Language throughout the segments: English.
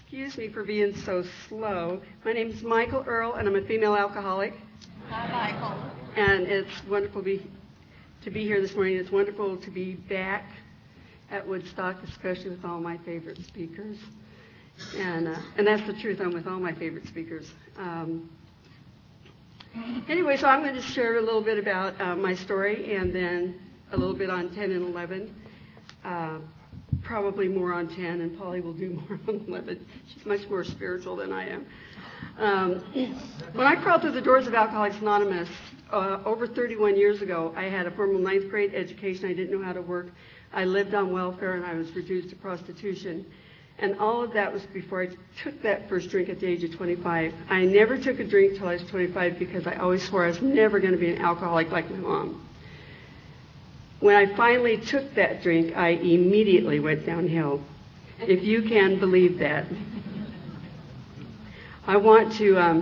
Excuse me for being so slow. My name is Michael Earl, and I'm a female alcoholic. Hi, Michael. And it's wonderful to be here this morning. It's wonderful to be back at Woodstock, especially with all my favorite speakers. And that's the truth. I'm with all my favorite speakers. Anyway, so I'm going to share a little bit about my story, and then a little bit on 10 and 11. Probably more on 10, and Polly will do more on 11. She's much more spiritual than I am. When I crawled through the doors of Alcoholics Anonymous over 31 years ago, I had a formal 9th grade education. I didn't know how to work. I lived on welfare, and I was reduced to prostitution. And all of that was before I took that first drink at the age of 25. I never took a drink till I was 25 because I always swore I was never going to be an alcoholic like my mom. When I finally took that drink, I immediately went downhill, if you can believe that. I want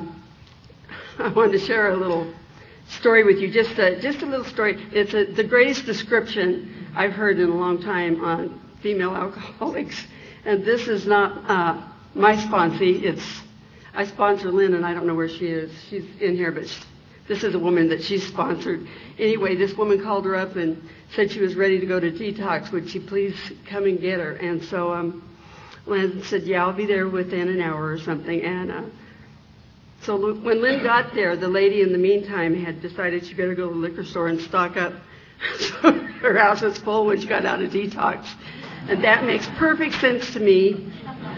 to share a little story with you, just a little story. It's the greatest description I've heard in a long time on female alcoholics. And this is not my sponsee. I sponsor Lynn, and I don't know where she is. She's in here, but this is a woman that she sponsored. Anyway, this woman called her up and said she was ready to go to detox. Would she please come and get her? And so Lynn said, yeah, I'll be there within an hour or something. And so when Lynn got there, the lady in the meantime had decided she better go to the liquor store and stock up. So her house was full when she got out of detox. And that makes perfect sense to me.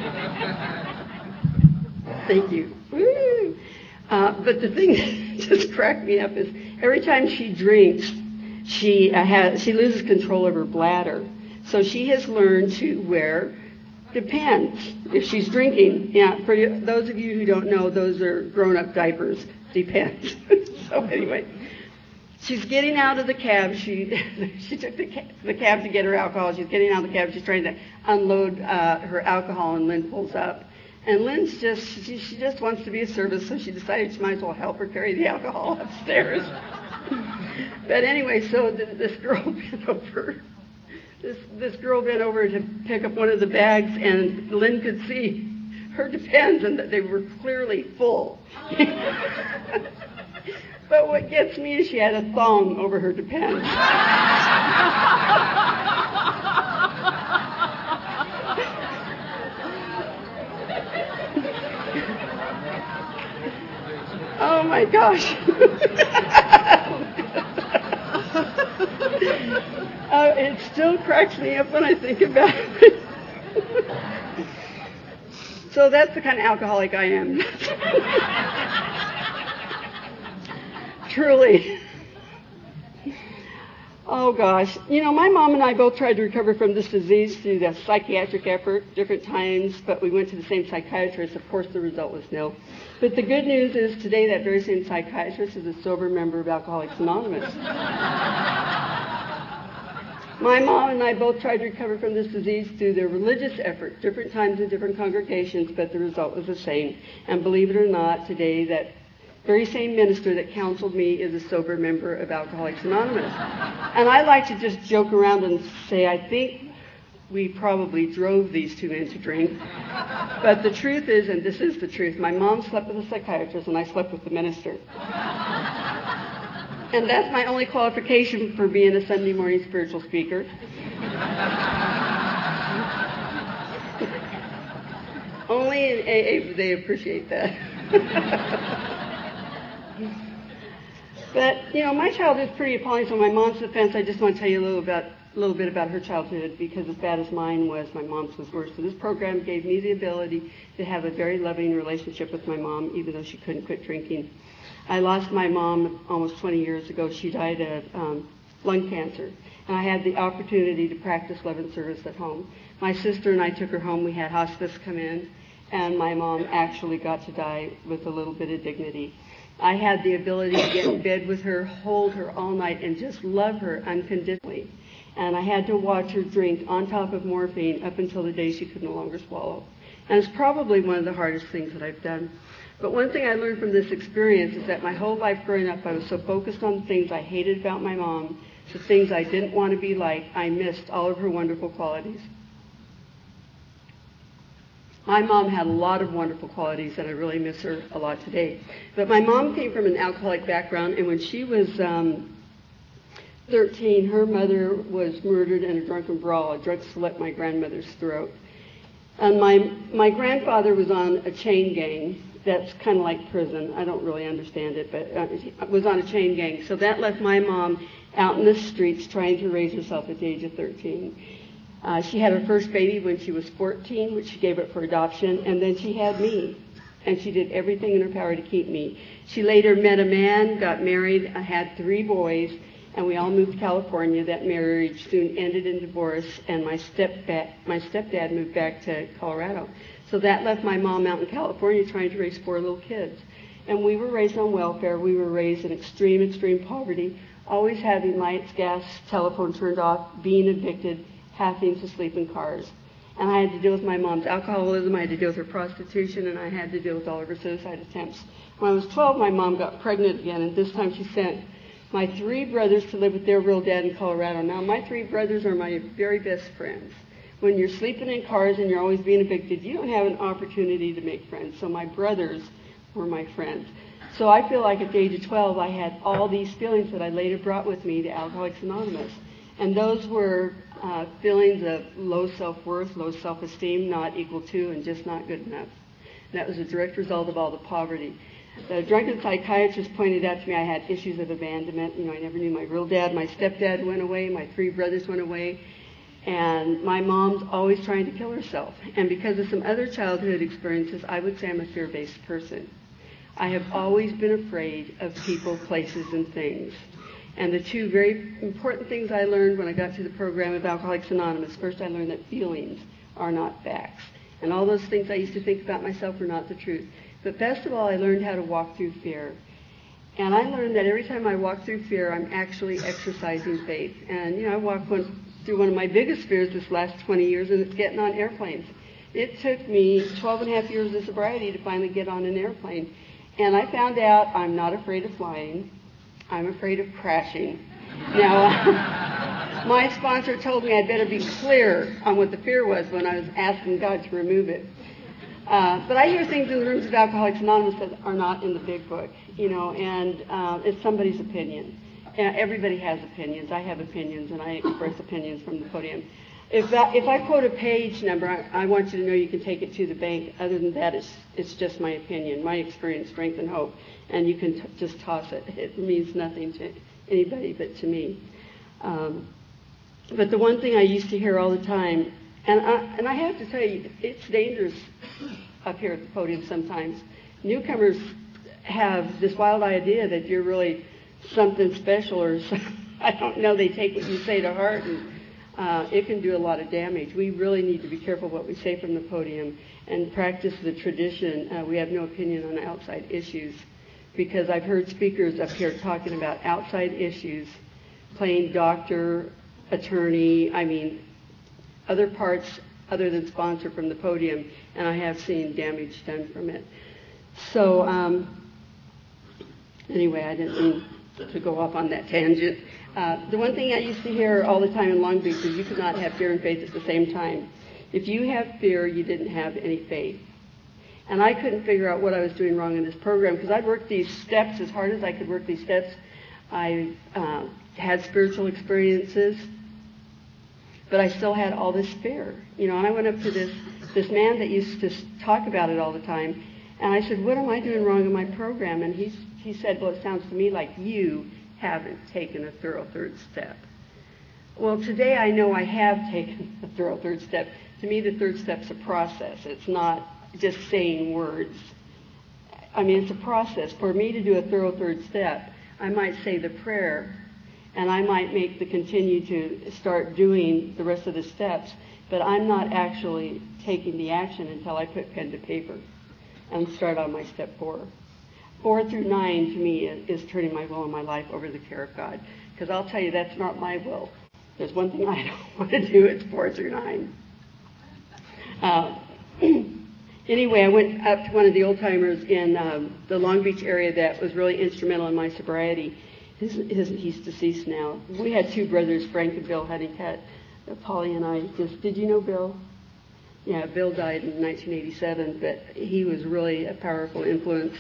Thank you. Woo. But the thing that just cracked me up is every time she drinks, she loses control of her bladder. So she has learned to wear Depends if she's drinking. Yeah, for those of you who don't know, those are grown-up diapers. Depends. So anyway, she's getting out of the cab. She took the cab to get her alcohol. She's getting out of the cab. She's trying to unload her alcohol, and Lynn pulls up. And Lynn's she just wants to be of service, so she decided she might as well help her carry the alcohol upstairs. But anyway, so this girl bent over. This girl bent over to pick up one of the bags, and Lynn could see her Depends, and that they were clearly full. But what gets me is she had a thong over her Depends. Oh my gosh. It still cracks me up when I think about it. So that's the kind of alcoholic I am. Truly. Oh gosh. You know, my mom and I both tried to recover from this disease through the psychiatric effort, different times, but we went to the same psychiatrist. Of course, the result was nil. But the good news is today that very same psychiatrist is a sober member of Alcoholics Anonymous. My mom and I both tried to recover from this disease through their religious effort, different times in different congregations, but the result was the same. And believe it or not, today that very same minister that counseled me is a sober member of Alcoholics Anonymous. And I like to just joke around and say, I think we probably drove these two men to drink. But the truth is, and this is the truth, my mom slept with a psychiatrist and I slept with the minister. And that's my only qualification for being a Sunday morning spiritual speaker. Only in AA they appreciate that. But, you know, my childhood's pretty appalling, so my mom's defense, I just want to tell you a little bit about her childhood, because as bad as mine was, my mom's was worse. So this program gave me the ability to have a very loving relationship with my mom, even though she couldn't quit drinking. I lost my mom almost 20 years ago. She died of lung cancer, and I had the opportunity to practice love and service at home. My sister and I took her home. We had hospice come in, and my mom actually got to die with a little bit of dignity. I had the ability to get in bed with her, hold her all night, and just love her unconditionally. And I had to watch her drink on top of morphine up until the day she could no longer swallow. And it's probably one of the hardest things that I've done. But one thing I learned from this experience is that my whole life growing up, I was so focused on the things I hated about my mom, the things I didn't want to be like, I missed all of her wonderful qualities. My mom had a lot of wonderful qualities, and I really miss her a lot today. But my mom came from an alcoholic background, and when she was 13, her mother was murdered in a drunken brawl. A drunk slit my grandmother's throat. And my grandfather was on a chain gang. That's kind of like prison. I don't really understand it, but it was on a chain gang. So that left my mom out in the streets trying to raise herself at the age of 13. She had her first baby when she was 14, which she gave up for adoption, and then she had me. And she did everything in her power to keep me. She later met a man, got married, had 3 boys, and we all moved to California. That marriage soon ended in divorce, and my stepdad moved back to Colorado. So that left my mom out in California trying to raise 4 little kids. And we were raised on welfare. We were raised in extreme, extreme poverty, always having lights, gas, telephone turned off, being evicted, having to sleep in cars. And I had to deal with my mom's alcoholism, I had to deal with her prostitution, and I had to deal with all of her suicide attempts. When I was 12, my mom got pregnant again, and this time she sent my 3 brothers to live with their real dad in Colorado. Now, my 3 brothers are my very best friends. When you're sleeping in cars and you're always being evicted, you don't have an opportunity to make friends. So my brothers were my friends. So I feel like at the age of 12, I had all these feelings that I later brought with me to Alcoholics Anonymous. And those were feelings of low self-worth, low self-esteem, not equal to, and just not good enough. And that was a direct result of all the poverty. The drunken psychiatrist pointed out to me I had issues of abandonment. I never knew my real dad. My stepdad went away. My 3 brothers went away. And my mom's always trying to kill herself. And because of some other childhood experiences, I would say I'm a fear-based person. I have always been afraid of people, places, and things. And the 2 very important things I learned when I got to the program of Alcoholics Anonymous, first I learned that feelings are not facts. And all those things I used to think about myself were not the truth. But best of all, I learned how to walk through fear. And I learned that every time I walk through fear, I'm actually exercising faith. And, I walked through one of my biggest fears this last 20 years, and it's getting on airplanes. It took me 12 and a half years of sobriety to finally get on an airplane. And I found out I'm not afraid of flying. I'm afraid of crashing. Now, my sponsor told me I'd better be clear on what the fear was when I was asking God to remove it. But I hear things in the rooms of Alcoholics Anonymous that are not in the big book, and it's somebody's opinion. Everybody has opinions. I have opinions, and I express opinions from the podium. If I quote a page number, I want you to know you can take it to the bank. Other than that, it's just my opinion, my experience, strength, and hope, and you can just toss it. It means nothing to anybody but to me. But the one thing I used to hear all the time, and I have to tell you, it's dangerous up here at the podium sometimes. Newcomers have this wild idea that you're really something special, or I don't know, they take what you say to heart, and it can do a lot of damage. We really need to be careful what we say from the podium and practice the tradition. We have no opinion on outside issues, because I've heard speakers up here talking about outside issues, playing doctor, attorney, other parts other than sponsor from the podium, and I have seen damage done from it. So anyway, I didn't mean to go off on that tangent. The one thing I used to hear all the time in Long Beach is you could not have fear and faith at the same time. If you have fear, you didn't have any faith. And I couldn't figure out what I was doing wrong in this program, because I'd worked these steps as hard as I could work these steps. I had spiritual experiences, but I still had all this fear. And I went up to this man that used to talk about it all the time, and I said, what am I doing wrong in my program? And he said, well, it sounds to me like you haven't taken a thorough 3rd step. Well, today I know I have taken a thorough 3rd step. To me, the 3rd step's a process. It's not just saying words. It's a process. For me to do a thorough 3rd step, I might say the prayer, and I might continue to start doing the rest of the steps, but I'm not actually taking the action until I put pen to paper and start on my step 4. 4 through 9 to me is turning my will and my life over to the care of God. Because I'll tell you, that's not my will. There's one thing I don't want to do, it's 4 through 9. Anyway, I went up to one of the old-timers in the Long Beach area that was really instrumental in my sobriety. He's deceased now. We had 2 brothers, Frank and Bill Honeycutt. Polly and I did you know Bill? Yeah, Bill died in 1987, but he was really a powerful influence.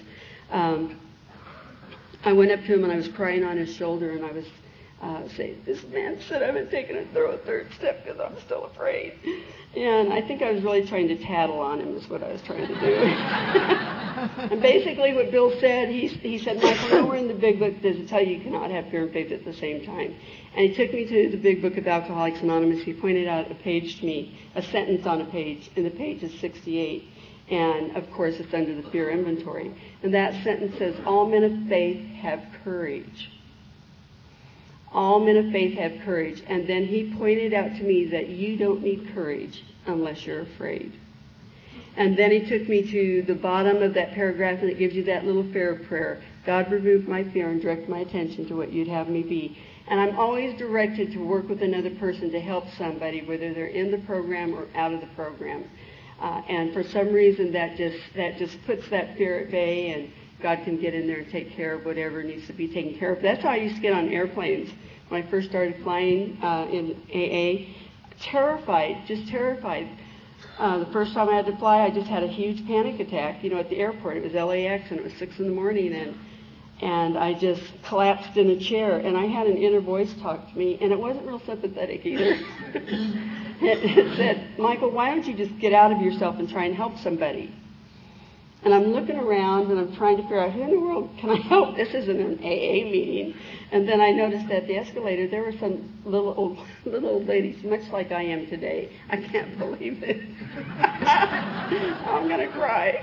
I went up to him and I was crying on his shoulder, and I was saying, "This man said I would take it through a third step because I'm still afraid." And I think I was really trying to tattle on him is what I was trying to do. And basically what Bill said, he said, "Michael, nowhere in the big book does it tell you cannot have fear and faith at the same time." And he took me to the big book of Alcoholics Anonymous. He pointed out a page to me, a sentence on a page, and the page is 68. And, of course, it's under the fear inventory. And that sentence says, "All men of faith have courage." All men of faith have courage. And then he pointed out to me that you don't need courage unless you're afraid. And then he took me to the bottom of that paragraph, and it gives you that little fear prayer. "God, remove my fear and direct my attention to what you'd have me be." And I'm always directed to work with another person to help somebody, whether they're in the program or out of the program. And for some reason, that just puts that fear at bay, and God can get in there and take care of whatever needs to be taken care of. That's how I used to get on airplanes when I first started flying in AA. Just terrified. The first time I had to fly, I just had a huge panic attack, at the airport. It was LAX, and it was 6 in the morning, and I just collapsed in a chair, and I had an inner voice talk to me, and it wasn't real sympathetic either. It said, "Michael, why don't you just get out of yourself and try and help somebody?" And I'm looking around, and I'm trying to figure out, who in the world can I help? This isn't an AA meeting. And then I noticed at the escalator, there were some little old ladies, much like I am today. I can't believe it. I'm going to cry.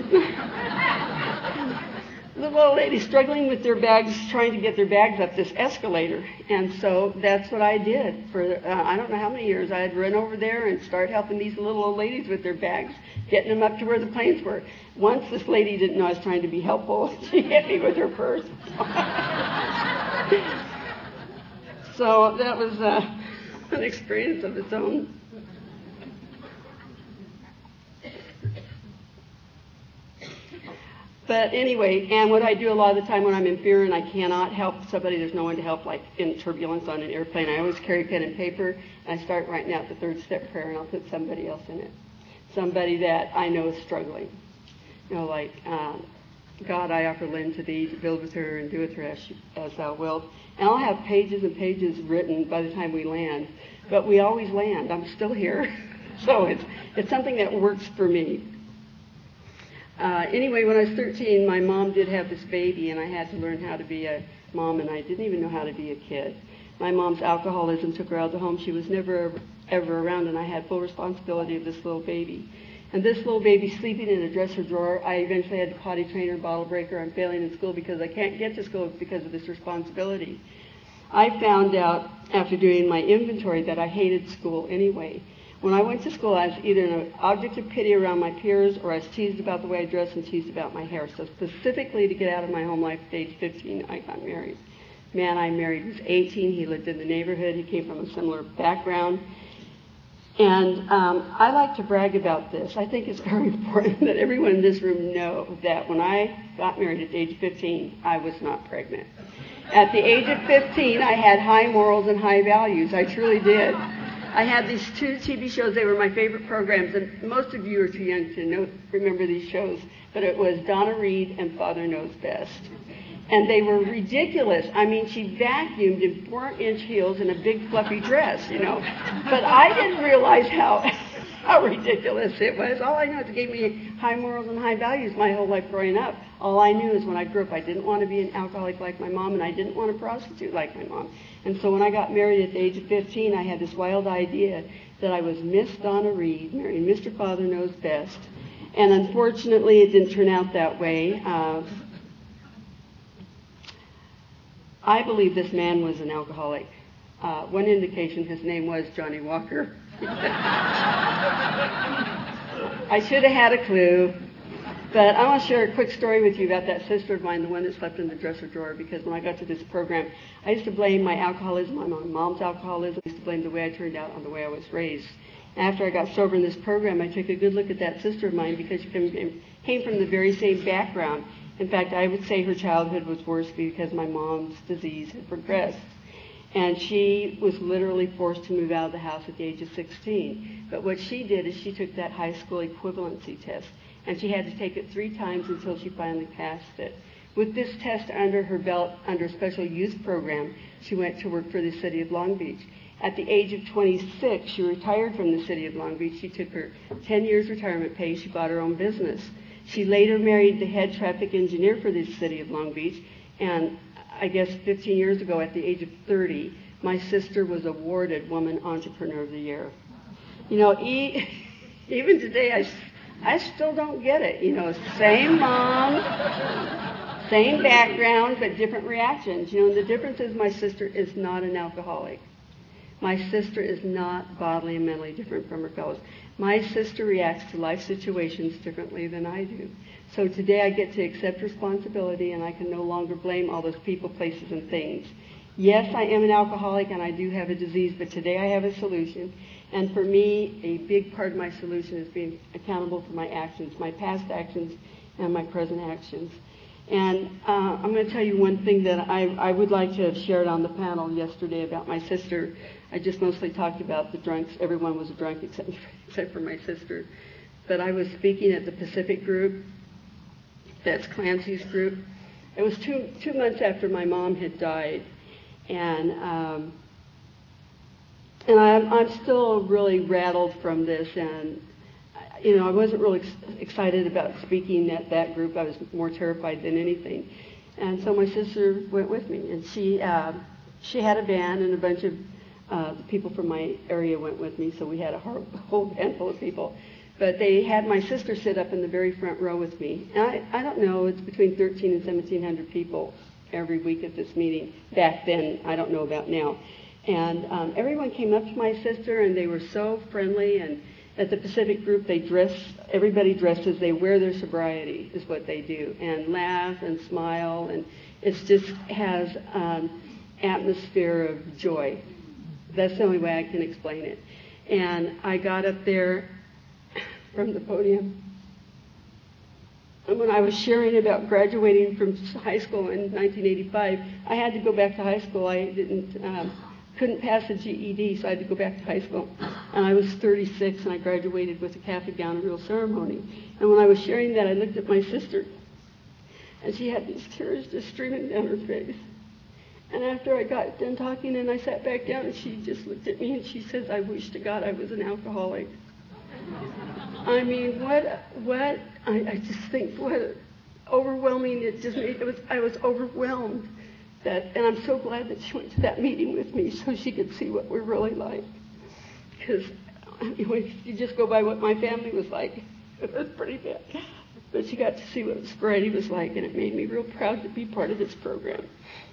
Little old ladies struggling with their bags, trying to get their bags up this escalator. And so that's what I did. For I don't know how many years, I'd run over there and start helping these little old ladies with their bags, getting them up to where the planes were. Once this lady didn't know I was trying to be helpful, she hit me with her purse. So that was an experience of its own. But anyway, and what I do a lot of the time when I'm in fear and I cannot help somebody, there's no one to help, like in turbulence on an airplane, I always carry pen and paper, and I start writing out the third step prayer, and I'll put somebody else in it. Somebody that I know is struggling. Like, "God, I offer Lynn to thee to build with her and do with her as thou wilt." And I'll have pages and pages written by the time we land. But we always land. I'm still here. So it's something that works for me. Anyway, when I was 13, my mom did have this baby, and I had to learn how to be a mom, and I didn't even know how to be a kid. My mom's alcoholism took her out of the home. She was never, ever around, and I had full responsibility of this little baby. And this little baby sleeping in a dresser drawer, I eventually had to potty train her, bottle break her. I'm failing in school because I can't get to school because of this responsibility. I found out after doing my inventory that I hated school anyway. When I went to school, I was either an object of pity around my peers, or I was teased about the way I dressed and teased about my hair. So specifically to get out of my home life at age 15, I got married. The man I married was 18. He lived in the neighborhood. He came from a similar background. And I like to brag about this. I think it's very important that everyone in this room know that when I got married at the age of 15, I was not pregnant. At the age of 15, I had high morals and high values. I truly did. I had these 2 TV shows. They were my favorite programs, and most of you are too young to remember these shows, but it was Donna Reed and Father Knows Best. And they were ridiculous. I mean, she vacuumed in 4-inch heels and a big fluffy dress, But I didn't realize how ridiculous it was. All I know is it gave me high morals and high values my whole life growing up. All I knew is when I grew up, I didn't want to be an alcoholic like my mom, and I didn't want to prostitute like my mom. And so when I got married at the age of 15, I had this wild idea that I was Miss Donna Reed, marrying Mr. Father Knows Best. And unfortunately, it didn't turn out that way. I believe this man was an alcoholic. One indication, his name was Johnny Walker. I should have had a clue. But I want to share a quick story with you about that sister of mine, the one that slept in the dresser drawer, because when I got to this program, I used to blame my alcoholism on my mom's alcoholism. I used to blame the way I turned out on the way I was raised. After I got sober in this program, I took a good look at that sister of mine because she came from the very same background. In fact, I would say her childhood was worse because my mom's disease had progressed. And she was literally forced to move out of the house at the age of 16. But what she did is she took that high school equivalency test, and she had to take it 3 times until she finally passed it. With this test under her belt, under a special youth program, she went to work for the city of Long Beach. At the age of 26, she retired from the city of Long Beach. She took her 10 years retirement pay. She bought her own business. She later married the head traffic engineer for the city of Long Beach, and I guess 15 years ago, at the age of 30, my sister was awarded Woman Entrepreneur of the Year. You know, even today, I still don't get it. You know, same mom, same background, but different reactions. You know, the difference is my sister is not an alcoholic. My sister is not bodily and mentally different from her fellows. My sister reacts to life situations differently than I do. So today I get to accept responsibility, and I can no longer blame all those people, places, and things. Yes, I am an alcoholic and I do have a disease, but today I have a solution. And for me, a big part of my solution is being accountable for my actions, my past actions and my present actions. And I'm going to tell you one thing that I would like to have shared on the panel yesterday about my sister. I just mostly talked about the drunks. Everyone was a drunk except for my sister. But I was speaking at the Pacific group. That's Clancy's group. It was two months after my mom had died. And I'm still really rattled from this. And, you know, I wasn't really excited about speaking at that group. I was more terrified than anything. And so my sister went with me. And she had a van, and a bunch of the people from my area went with me. So we had a whole handful of people. But they had my sister sit up in the very front row with me. And I don't know, it's between 1,300 and 1,700 people every week at this meeting. Back then, I don't know about now. And everyone came up to my sister, and they were so friendly. And at the Pacific group, everybody dresses, they wear their sobriety, is what they do, and laugh and smile. And it just has atmosphere of joy. That's the only way I can explain it. And I got up there from the podium, and when I was sharing about graduating from high school in 1985, I had to go back to high school. I couldn't pass the GED, so I had to go back to high school. And I was 36, and I graduated with a cap and gown and real ceremony. And when I was sharing that, I looked at my sister, and she had these tears just streaming down her face. And after I got done talking, and I sat back down, and she just looked at me, and she says, "I wish to God I was an alcoholic." I mean, I just think what overwhelming it just made. I was overwhelmed and I'm so glad that she went to that meeting with me so she could see what we're really like. Because if you just go by what my family was like, it was pretty bad. But she got to see what sobriety was like, and it made me real proud to be part of this program.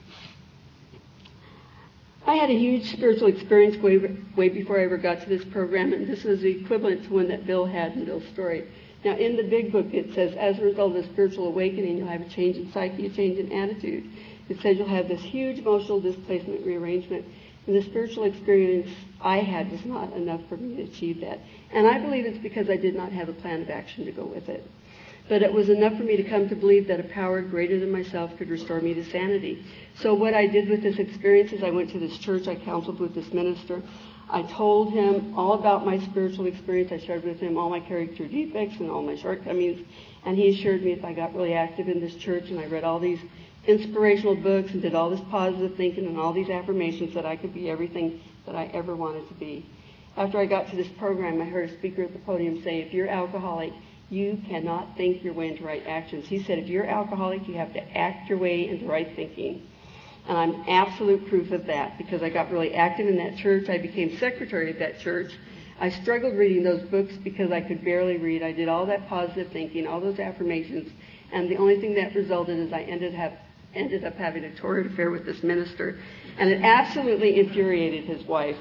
I had a huge spiritual experience way before I ever got to this program, and this was the equivalent to one that Bill had in Bill's story. Now, in the big book, it says, as a result of the spiritual awakening, you'll have a change in psyche, a change in attitude. It says you'll have this huge emotional displacement rearrangement. And the spiritual experience I had was not enough for me to achieve that. And I believe it's because I did not have a plan of action to go with it. But it was enough for me to come to believe that a power greater than myself could restore me to sanity. So what I did with this experience is I went to this church, I counseled with this minister. I told him all about my spiritual experience. I shared with him all my character defects and all my shortcomings. And he assured me if I got really active in this church and I read all these inspirational books and did all this positive thinking and all these affirmations that I could be everything that I ever wanted to be. After I got to this program, I heard a speaker at the podium say, if you're alcoholic, you cannot think your way into right actions. He said, if you're alcoholic, you have to act your way into right thinking. And I'm absolute proof of that because I got really active in that church. I became secretary of that church. I struggled reading those books because I could barely read. I did all that positive thinking, all those affirmations, and the only thing that resulted is I ended up having a torrid affair with this minister, and it absolutely infuriated his wife.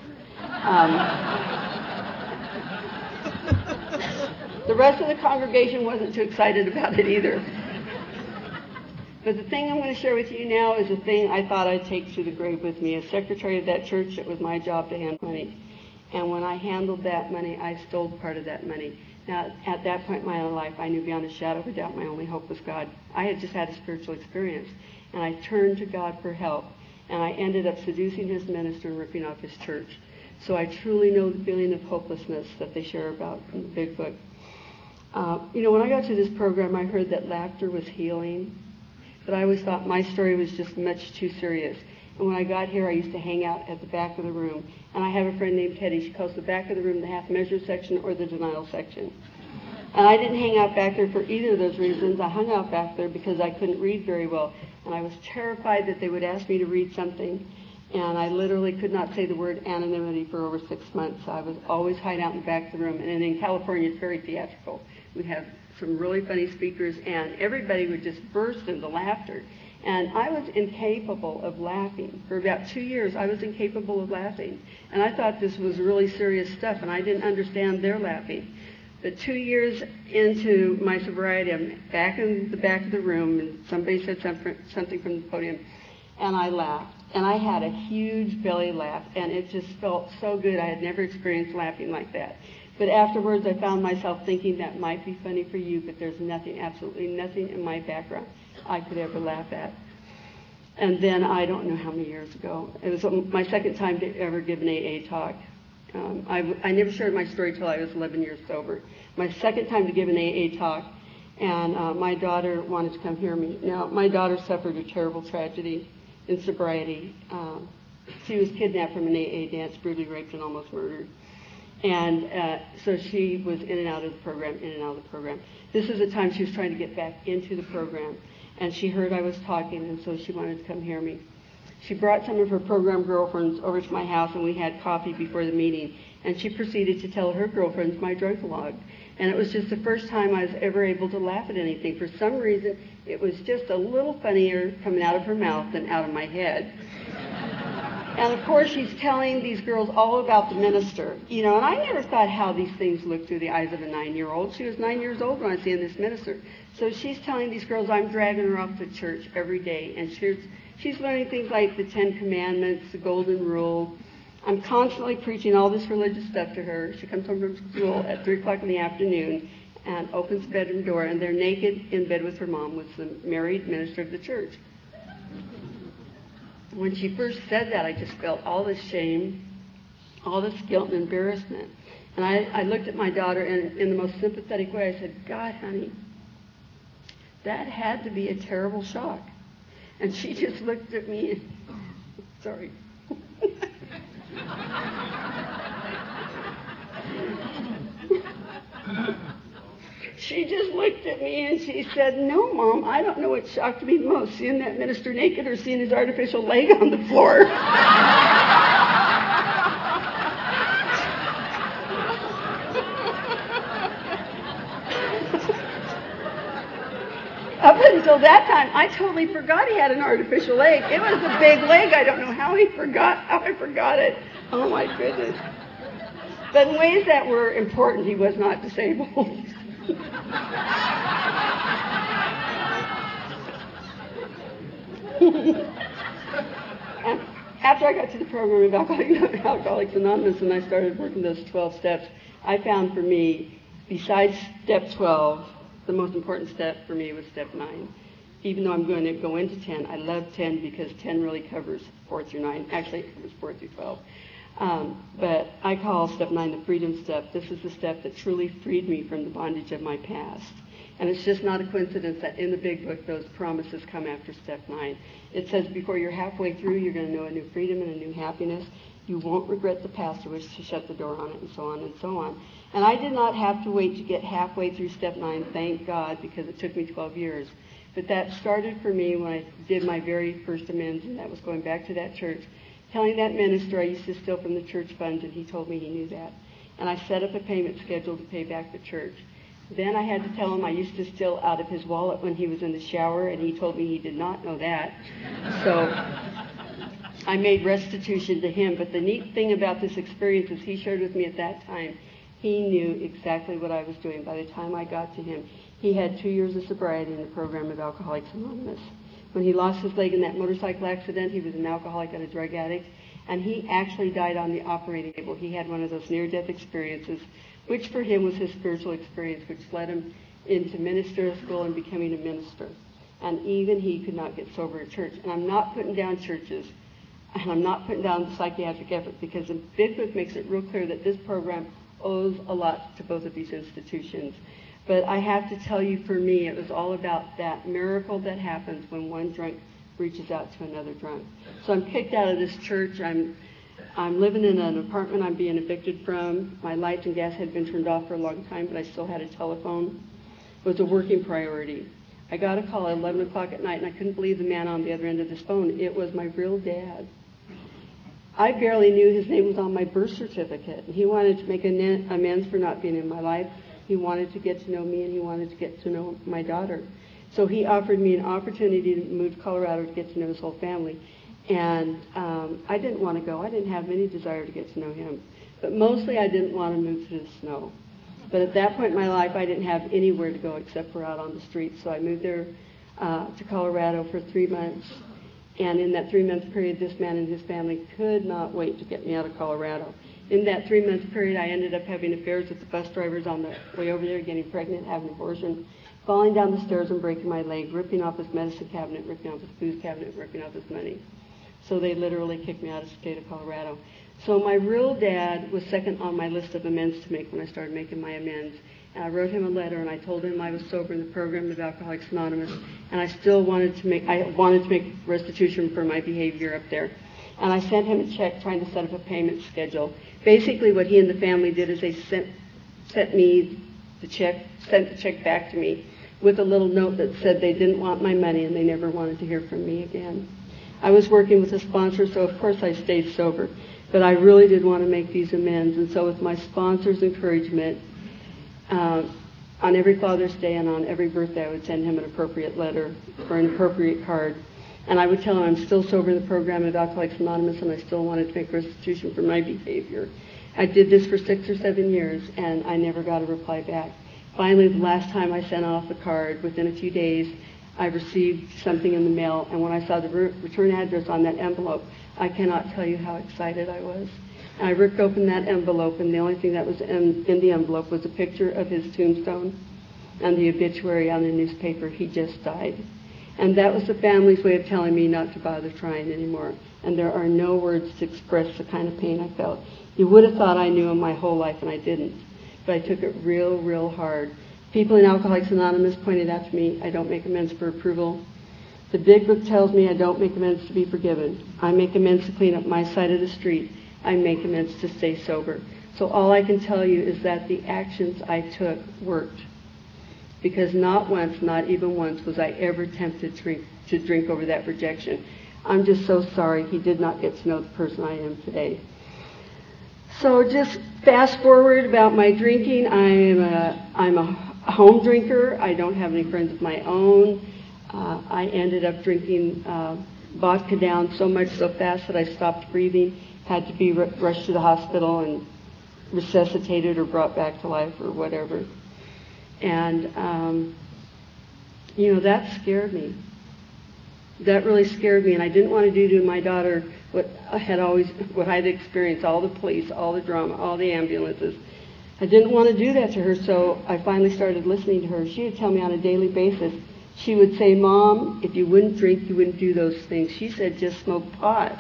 The rest of the congregation wasn't too excited about it either. But the thing I'm going to share with you now is a thing I thought I'd take to the grave with me. As secretary of that church, it was my job to handle money. And when I handled that money, I stole part of that money. Now, at that point in my own life, I knew beyond a shadow of a doubt my only hope was God. I had just had a spiritual experience, and I turned to God for help. and I ended up seducing his minister and ripping off his church. So I truly know the feeling of hopelessness that they share about in the Big Book. When I got to this program, I heard that laughter was healing, but I always thought my story was just much too serious. And when I got here, I used to hang out at the back of the room. And I have a friend named Teddy. She calls the back of the room the half-measure section or the denial section. And I didn't hang out back there for either of those reasons. I hung out back there because I couldn't read very well. And I was terrified that they would ask me to read something. And I literally could not say the word anonymity for over 6 months. I was always hiding out in the back of the room. And in California, it's very theatrical. We have some really funny speakers, and everybody would just burst into laughter. And I was incapable of laughing. For about 2 years, I was incapable of laughing. And I thought this was really serious stuff, and I didn't understand their laughing. But 2 years into my sobriety, I'm back in the back of the room, and somebody said something from the podium, and I laughed. And I had a huge belly laugh, and it just felt so good. I had never experienced laughing like that. But afterwards, I found myself thinking that might be funny for you, but there's nothing, absolutely nothing in my background I could ever laugh at. And then I don't know how many years ago, it was my second time to ever give an AA talk. I never shared my story till I was 11 years sober. My second time to give an AA talk, and my daughter wanted to come hear me. Now, my daughter suffered a terrible tragedy in sobriety. She was kidnapped from an AA dance, brutally raped, and almost murdered. And so she was in and out of the program, This is the time she was trying to get back into the program. And she heard I was talking, and so she wanted to come hear me. She brought some of her program girlfriends over to my house, and we had coffee before the meeting. And she proceeded to tell her girlfriends my drug log. And it was just the first time I was ever able to laugh at anything. For some reason, it was just a little funnier coming out of her mouth than out of my head. And of course, she's telling these girls all about the minister. And I never thought how these things looked through the eyes of a 9-year-old. She was 9 years old when I was seeing this minister. So she's telling these girls I'm dragging her off to church every day. And she's learning things like the 10 Commandments, the Golden Rule. I'm constantly preaching all this religious stuff to her. She comes home from school at 3 o'clock in the afternoon and opens the bedroom door, and they're naked in bed with her mom, with the married minister of the church. When she first said that, I just felt all this shame, all this guilt and embarrassment. And I looked at my daughter, and in the most sympathetic way, I said, God, honey, that had to be a terrible shock. And she just looked at me and, sorry. She just looked at me and she said, no, Mom, I don't know what shocked me the most, seeing that minister naked or seeing his artificial leg on the floor. Up until that time, I totally forgot he had an artificial leg. It was a big leg. I don't know how I forgot it. Oh, my goodness. But in ways that were important, he was not disabled. After I got to the program of Alcoholics Anonymous and I started working those 12 steps, I found for me, besides step 12, the most important step for me was step 9. Even though I'm going to go into 10, I love 10 because 10 really covers 4 through 9. Actually, it was 4 through 12. But I call step 9 the freedom step. This is the step that truly freed me from the bondage of my past. And it's just not a coincidence that in the Big Book, those promises come after step 9. It says before you're halfway through, you're going to know a new freedom and a new happiness. You won't regret the past or wish to shut the door on it, and so on and so on. And I did not have to wait to get halfway through step 9, thank God, because it took me 12 years. But that started for me when I did my very first amends, and that was going back to that church, telling that minister I used to steal from the church funds, and he told me he knew that. And I set up a payment schedule to pay back the church. Then I had to tell him I used to steal out of his wallet when he was in the shower, and he told me he did not know that. So I made restitution to him. But the neat thing about this experience is he shared with me at that time, he knew exactly what I was doing. By the time I got to him, he had 2 years of sobriety in the program of Alcoholics Anonymous. When he lost his leg in that motorcycle accident, he was an alcoholic and a drug addict, and he actually died on the operating table. He had one of those near-death experiences, which for him was his spiritual experience, which led him into ministerial school and becoming a minister. And even he could not get sober at church. And I'm not putting down churches. and I'm not putting down the psychiatric effort, because the Big Book makes it real clear that this program owes a lot to both of these institutions. But I have to tell you, for me, it was all about that miracle that happens when one drunk reaches out to another drunk. So I'm kicked out of this church. I'm living in an apartment I'm being evicted from. My lights and gas had been turned off for a long time, but I still had a telephone. It was a working priority. I got a call at 11 o'clock at night, and I couldn't believe the man on the other end of this phone. It was my real dad. I barely knew his name was on my birth certificate. He wanted to make amends for not being in my life. He wanted to get to know me, and he wanted to get to know my daughter. So he offered me an opportunity to move to Colorado to get to know his whole family. And I didn't want to go. I didn't have any desire to get to know him. But mostly I didn't want to move to the snow. But at that point in my life, I didn't have anywhere to go except for out on the streets. So I moved there to Colorado for 3 months. And in that 3-month period, this man and his family could not wait to get me out of Colorado. In that 3-month period, I ended up having affairs with the bus drivers on the way over there, getting pregnant, having an abortion, falling down the stairs and breaking my leg, ripping off his medicine cabinet, ripping off his booze cabinet, ripping off his money. So they literally kicked me out of the state of Colorado. So my real dad was second on my list of amends to make when I started making my amends. And I wrote him a letter, and I told him I was sober in the program of Alcoholics Anonymous, and I still wanted to make restitution for my behavior up there. And I sent him a check trying to set up a payment schedule. Basically, what he and the family did is they sent the check back to me with a little note that said they didn't want my money and they never wanted to hear from me again. I was working with a sponsor, so of course I stayed sober. But I really did want to make these amends. And so with my sponsor's encouragement, on every Father's Day and on every birthday, I would send him an appropriate letter or an appropriate card. And I would tell him I'm still sober in the program of Alcoholics Anonymous, and I still wanted to make restitution for my behavior. I did this for 6 or 7 years, and I never got a reply back. Finally, the last time I sent off the card, within a few days, I received something in the mail, and when I saw the return address on that envelope, I cannot tell you how excited I was. And I ripped open that envelope, and the only thing that was in the envelope was a picture of his tombstone and the obituary on the newspaper. He just died. And that was the family's way of telling me not to bother trying anymore. And there are no words to express the kind of pain I felt. You would have thought I knew him my whole life, and I didn't. But I took it real, real hard. People in Alcoholics Anonymous pointed out to me, I don't make amends for approval. The Big Book tells me I don't make amends to be forgiven. I make amends to clean up my side of the street. I make amends to stay sober. So all I can tell you is that the actions I took worked. Because not once, not even once, was I ever tempted to drink over that rejection. I'm just so sorry he did not get to know the person I am today. So just fast forward about my drinking. I'm a home drinker. I don't have any friends of my own. I ended up drinking vodka down so much so fast that I stopped breathing, had to be rushed to the hospital and resuscitated or brought back to life or whatever. And, that scared me. That really scared me, and I didn't want to do to my daughter what I'd experienced, all the police, all the drama, all the ambulances. I didn't want to do that to her, so I finally started listening to her. She would tell me on a daily basis. She would say, Mom, if you wouldn't drink, you wouldn't do those things. She said, just smoke pot.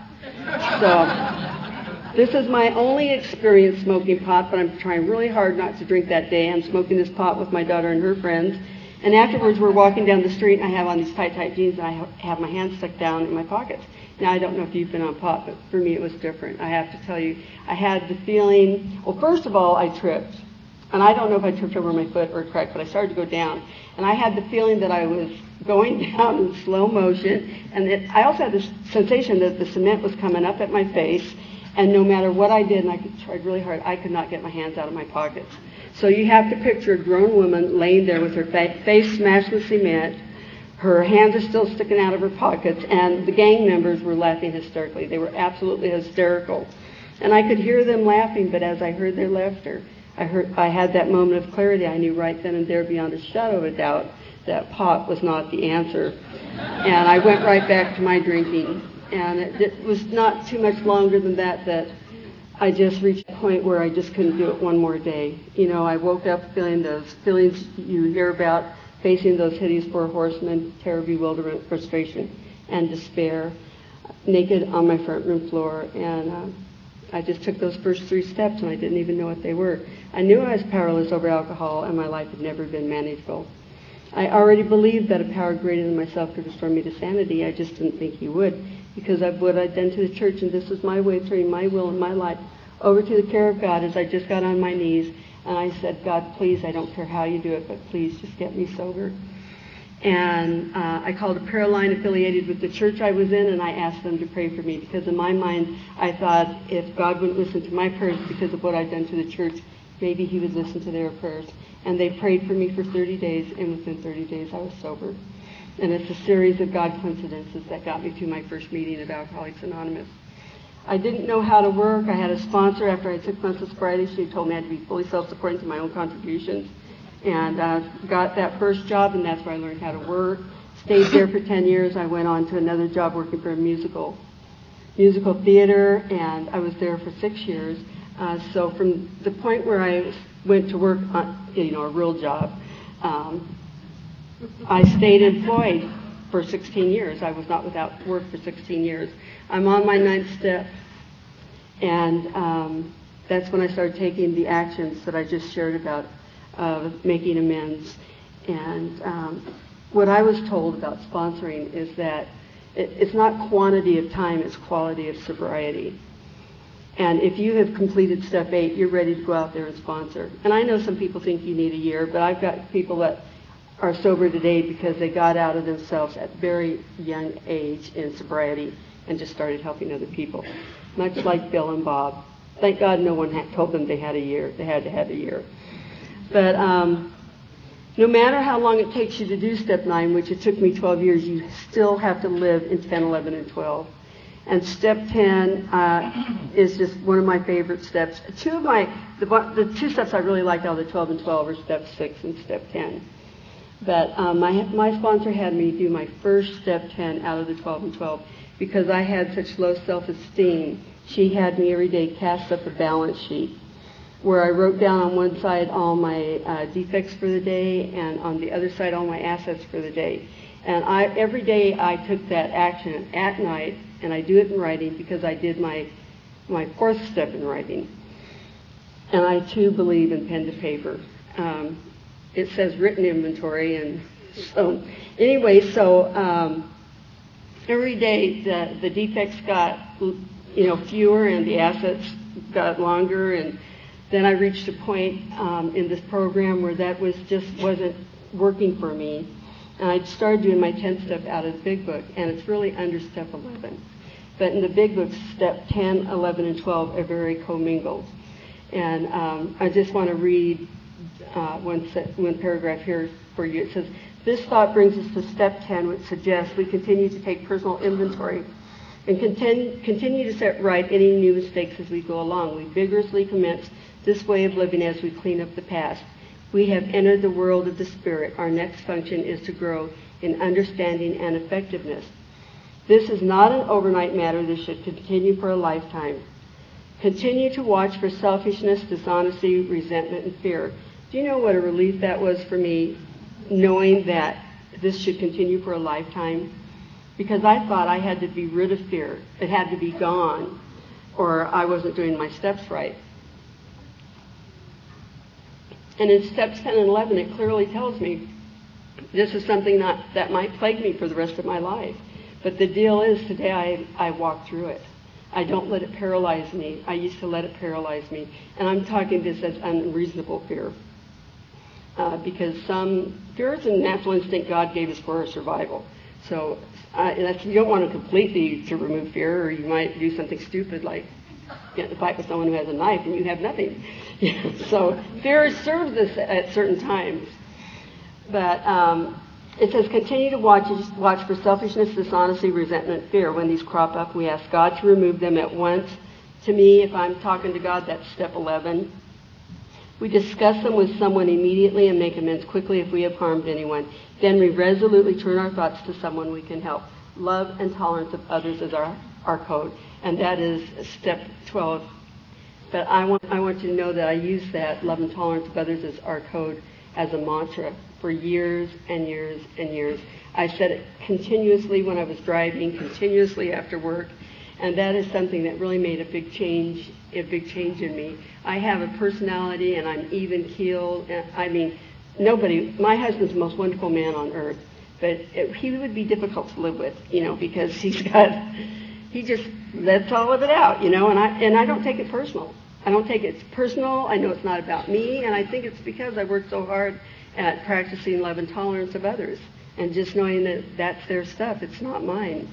So this is my only experience smoking pot, but I'm trying really hard not to drink that day. I'm smoking this pot with my daughter and her friends. And afterwards, we're walking down the street, and I have on these tight jeans, and I have my hands stuck down in my pockets. Now, I don't know if you've been on pot, but for me, it was different. I have to tell you, I had the feeling, well, first of all, I tripped. And I don't know if I tripped over my foot or cracked, but I started to go down. And I had the feeling that I was going down in slow motion. And I also had the sensation that the cement was coming up at my face. And no matter what I did, and I tried really hard, I could not get my hands out of my pockets. So you have to picture a grown woman laying there with her face smashed with cement. Her hands are still sticking out of her pockets. And the gang members were laughing hysterically. They were absolutely hysterical. And I could hear them laughing, but as I heard their laughter, I had that moment of clarity. I knew right then and there, beyond a shadow of a doubt, that pot was not the answer. And I went right back to my drinking. And it was not too much longer than that I just reached a point where I just couldn't do it one more day. I woke up feeling those feelings you hear about, facing those hideous four horsemen, terror, bewilderment, frustration, and despair. naked on my front room floor, and I just took those first 3 steps, and I didn't even know what they were. I knew I was powerless over alcohol, and my life had never been manageable. I already believed that a power greater than myself could restore me to sanity. I just didn't think he would, because of what I'd done to the church, and this was my way of turning my will and my life over to the care of God as I just got on my knees, and I said, God, please, I don't care how you do it, but please just get me sober. And I called a prayer line affiliated with the church I was in, and I asked them to pray for me, because in my mind I thought if God wouldn't listen to my prayers because of what I'd done to the church, maybe he would listen to their prayers. And they prayed for me for 30 days, and within 30 days I was sober. And it's a series of God coincidences that got me to my first meeting of Alcoholics Anonymous. I didn't know how to work. I had a sponsor after I had 6 months of sobriety. She told me I had to be fully self-supporting to my own contributions. And got that first job, and that's where I learned how to work. Stayed there for 10 years. I went on to another job working for a musical theater, and I was there for 6 years. So from the point where I went to work on, a real job, I stayed employed for 16 years. I was not without work for 16 years. I'm on my 9th step, and that's when I started taking the actions that I just shared about, of making amends. And what I was told about sponsoring is that it's not quantity of time, it's quality of sobriety. And if you have completed step 8, you're ready to go out there and sponsor. And I know some people think you need a year, but I've got people that are sober today because they got out of themselves at very young age in sobriety and just started helping other people, much like Bill and Bob. Thank God no one had told them they had a year. They had to have a year. But no matter how long it takes you to do step 9, which it took me 12 years, you still have to live in 10, 11, and 12. And step 10 is just one of my favorite steps. The 2 steps I really liked out of the 12 and 12 are step 6 and step 10. But my sponsor had me do my first step 10 out of the 12 and 12 because I had such low self-esteem. She had me every day cast up a balance sheet where I wrote down on one side all my defects for the day, and on the other side all my assets for the day. And every day I took that action at night, and I do it in writing because I did my 4th step in writing. And I too believe in pen to paper. It says written inventory, and so anyway, every day the defects got fewer and the assets got longer, and then I reached a point in this program where that wasn't working for me. And I started doing my 10th step out of the Big Book, and it's really under step 11. But in the Big Book, step 10, 11, and 12 are very commingled. And I just want to read one paragraph here for you. It says, this thought brings us to step 10, which suggests we continue to take personal inventory and continue to set right any new mistakes as we go along. We vigorously commence this way of living as we clean up the past. We have entered the world of the Spirit. Our next function is to grow in understanding and effectiveness. This is not an overnight matter. This should continue for a lifetime. Continue to watch for selfishness, dishonesty, resentment, and fear. Do you know what a relief that was for me, knowing that this should continue for a lifetime? Because I thought I had to be rid of fear. It had to be gone, or I wasn't doing my steps right. And in steps 10 and 11, it clearly tells me this is something that might plague me for the rest of my life. But the deal is, today I walk through it. I don't let it paralyze me. I used to let it paralyze me. And I'm talking this as unreasonable fear. Because fear is a natural instinct God gave us for our survival. So you don't want to completely to remove fear, or you might do something stupid like get in a fight with someone who has a knife and you have nothing. So fear serves us at certain times. But it says continue to watch for selfishness, dishonesty, resentment, fear. When these crop up, we ask God to remove them at once. To me, if I'm talking to God, that's step 11. We discuss them with someone immediately and make amends quickly if we have harmed anyone. Then we resolutely turn our thoughts to someone we can help. Love and tolerance of others is our code. And that is step 12. But I want you to know that I use that love and tolerance of others as our code as a mantra for years and years and years. I said it continuously when I was driving, continuously after work, and that is something that really made a big change in me. I have a personality, and I'm even-keeled. I mean, my husband's the most wonderful man on earth, but he would be difficult to live with, because he just lets all of it out, and I don't take it personal. I don't take it personal. I know it's not about me, and I think it's because I worked so hard at practicing love and tolerance of others, and just knowing that that's their stuff. It's not mine.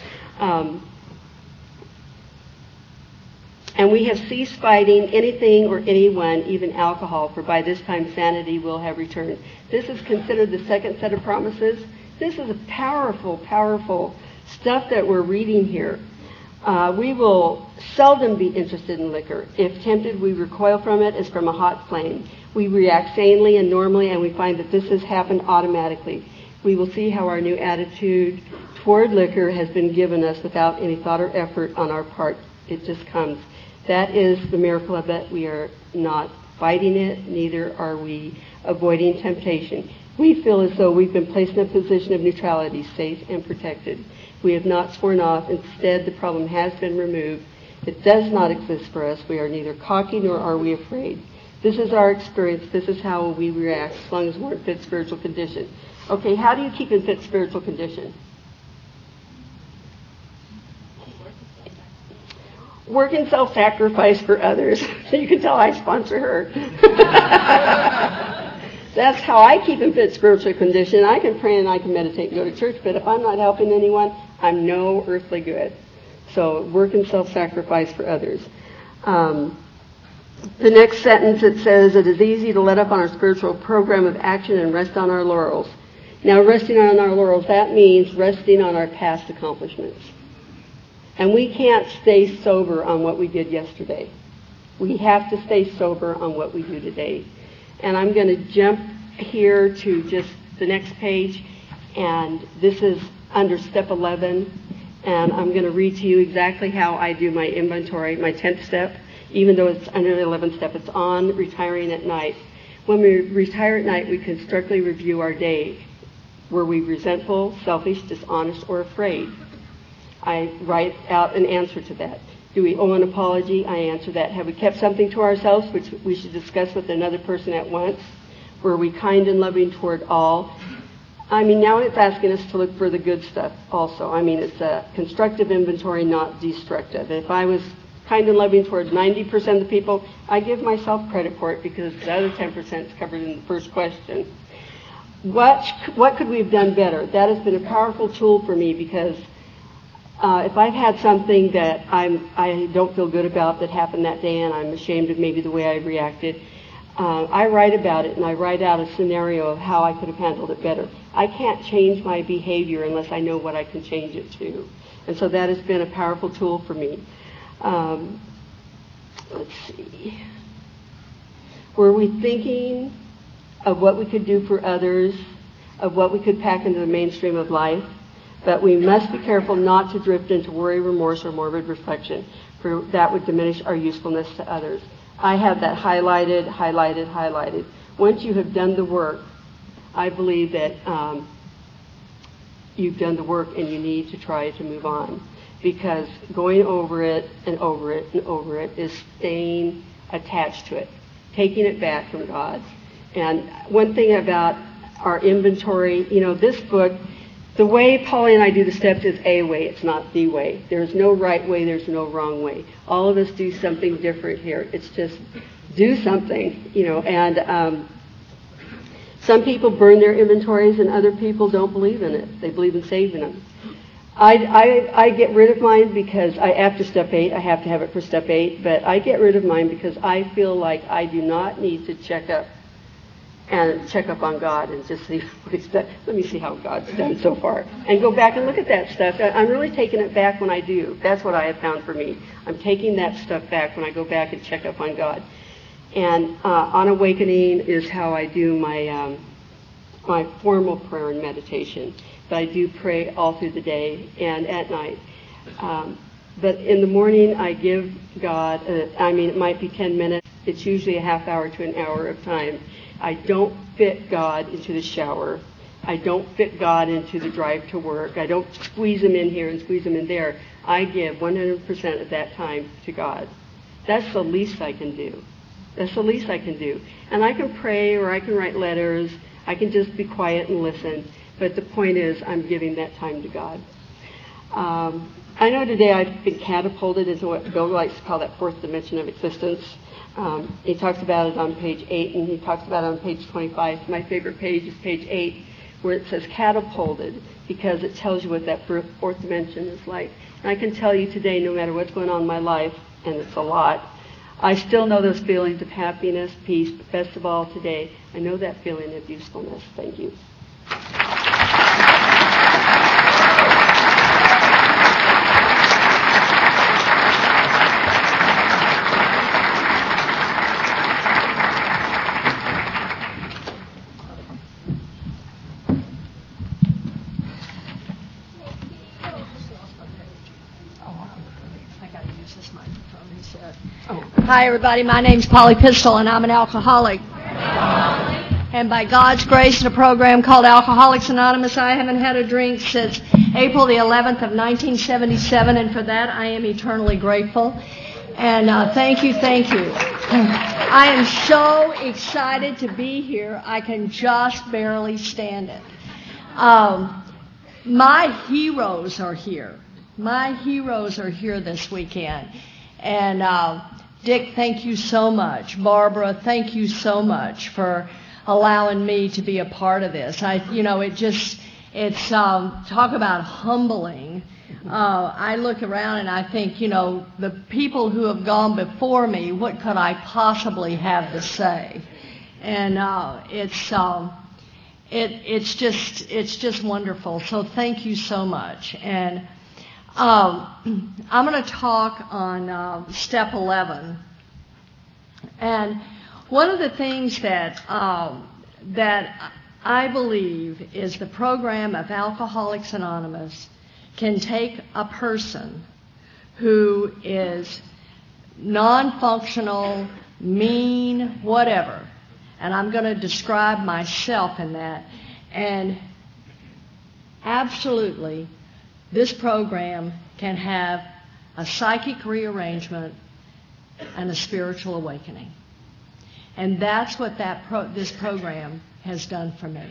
And we have ceased fighting anything or anyone, even alcohol, for by this time sanity will have returned. This is considered the second set of promises. This is a powerful, powerful stuff that we're reading here. We will seldom be interested in liquor. If tempted, we recoil from it as from a hot flame. We react sanely and normally, and we find that this has happened automatically. We will see how our new attitude toward liquor has been given us without any thought or effort on our part. It just comes. That is the miracle of it. We are not fighting it, neither are we avoiding temptation. We feel as though we've been placed in a position of neutrality, safe and protected. We have not sworn off. Instead, the problem has been removed. It does not exist for us. We are neither cocky nor are we afraid. This is our experience. This is how we react as long as we're in fit spiritual condition. Okay, how do you keep in fit spiritual condition? Work in self-sacrifice for others. You can tell I sponsor her. That's how I keep in fit spiritual condition. I can pray and I can meditate and go to church, but if I'm not helping anyone, I'm no earthly good. So work in self-sacrifice for others. The next sentence, it says, it is easy to let up on our spiritual program of action and rest on our laurels. Now, resting on our laurels, that means resting on our past accomplishments. And we can't stay sober on what we did yesterday. We have to stay sober on what we do today. And I'm going to jump here to just the next page. And this is under step 11. And I'm going to read to you exactly how I do my inventory, my 10th step. Even though it's under the 11th step, it's on retiring at night. When we retire at night, we constructively review our day. Were we resentful, selfish, dishonest, or afraid? I write out an answer to that. Do we owe an apology? I answer that. Have we kept something to ourselves which we should discuss with another person at once? Were we kind and loving toward all? I mean, now it's asking us to look for the good stuff also. I mean, it's a constructive inventory, not destructive. If I was kind and loving toward 90% of the people, I give myself credit for it because the other 10% is covered in the first question. What could we have done better? That has been a powerful tool for me because if I've had something that I don't feel good about that happened that day and I'm ashamed of maybe the way I reacted, I write about it and I write out a scenario of how I could have handled it better. I can't change my behavior unless I know what I can change it to. And so that has been a powerful tool for me. Let's see. Were we thinking of what we could do for others, of what we could pack into the mainstream of life? But we must be careful not to drift into worry, remorse, or morbid reflection, for that would diminish our usefulness to others. I have that highlighted. Once you have done the work, I believe that you've done the work and you need to try to move on. Because going over it and over it and over it is staying attached to it, taking it back from God. And one thing about our inventory, this book, the way Polly and I do the steps is a way, it's not the way. There's no right way, there's no wrong way. All of us do something different here. It's just do something, and some people burn their inventories and other people don't believe in it. They believe in saving them. I get rid of mine because after step 8, I have to have it for step 8, but I get rid of mine because I feel like I do not need to check up on God and just see what he's done. Let me see how God's done so far. And go back and look at that stuff. I'm really taking it back when I do. That's what I have found for me. I'm taking that stuff back when I go back and check up on God. And on awakening is how I do my formal prayer and meditation. But I do pray all through the day and at night. But in the morning, I give God, it might be 10 minutes. It's usually a half hour to an hour of time. I don't fit God into the shower. I don't fit God into the drive to work. I don't squeeze him in here and squeeze him in there. I give 100% of that time to God. That's the least I can do. That's the least I can do. And I can pray, or I can write letters. I can just be quiet and listen. But the point is, I'm giving that time to God. I know today I've been catapulted into what Bill likes to call that fourth dimension of existence. He talks about it on page 8, and he talks about it on page 25. My favorite page is page 8, where it says catapulted, because it tells you what that fourth dimension is like. And I can tell you today, no matter what's going on in my life, and it's a lot, I still know those feelings of happiness, peace, but best of all today, I know that feeling of usefulness. Thank you. Hi, everybody. My name's Polly Pistol, and I'm an alcoholic. And by God's grace, in a program called Alcoholics Anonymous, I haven't had a drink since April the 11th of 1977, and for that I am eternally grateful. And thank you. I am so excited to be here, I can just barely stand it. My heroes are here. My heroes are here this weekend. And Dick, thank you so much. Barbara, thank you so much for allowing me to be a part of this. It's talk about humbling. I look around and I think, the people who have gone before me, what could I possibly have to say? And it's just wonderful. So thank you so much. And I'm going to talk on step 11, and one of the things that I believe is the program of Alcoholics Anonymous can take a person who is non-functional, mean, whatever, and I'm going to describe myself in that, and absolutely this program can have a psychic rearrangement and a spiritual awakening. And that's what this program has done for me.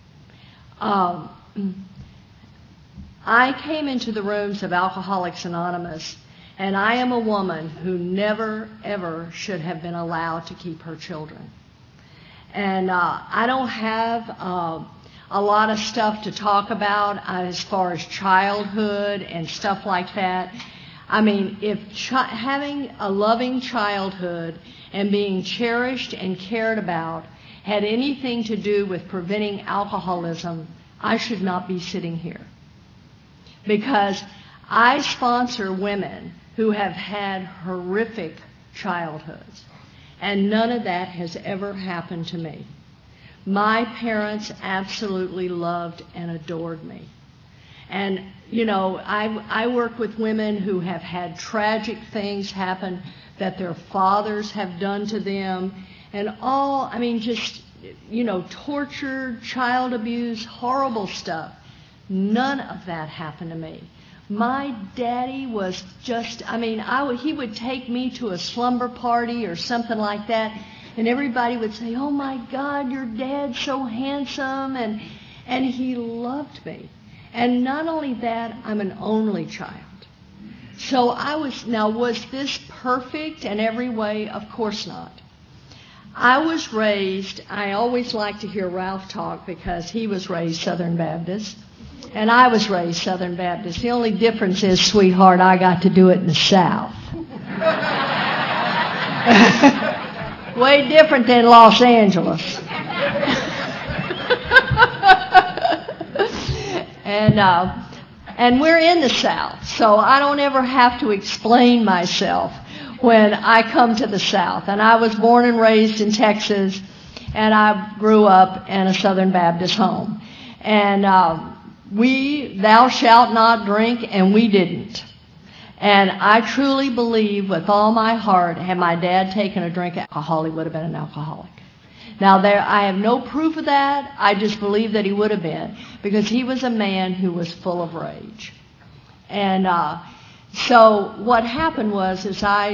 I came into the rooms of Alcoholics Anonymous, and I am a woman who never, ever should have been allowed to keep her children. And I don't have a lot of stuff to talk about as far as childhood and stuff like that. I mean, if having a loving childhood and being cherished and cared about had anything to do with preventing alcoholism, I should not be sitting here. Because I sponsor women who have had horrific childhoods, and none of that has ever happened to me. My parents absolutely loved and adored me. And, I work with women who have had tragic things happen that their fathers have done to them, and torture, child abuse, horrible stuff. None of that happened to me. My daddy was just, he would take me to a slumber party or something like that, and everybody would say, "Oh my God, your dad's so handsome," and he loved me. And not only that, I'm an only child. So was this perfect in every way? Of course not. I was raised, I always like to hear Ralph talk because he was raised Southern Baptist, and I was raised Southern Baptist. The only difference is, sweetheart, I got to do it in the South. Way different than Los Angeles. And we're in the South, so I don't ever have to explain myself when I come to the South. And I was born and raised in Texas, and I grew up in a Southern Baptist home. And thou shalt not drink, and we didn't. And I truly believe with all my heart, had my dad taken a drink of alcohol, he would have been an alcoholic. Now, I have no proof of that. I just believe that he would have been, because he was a man who was full of rage. And so what happened was I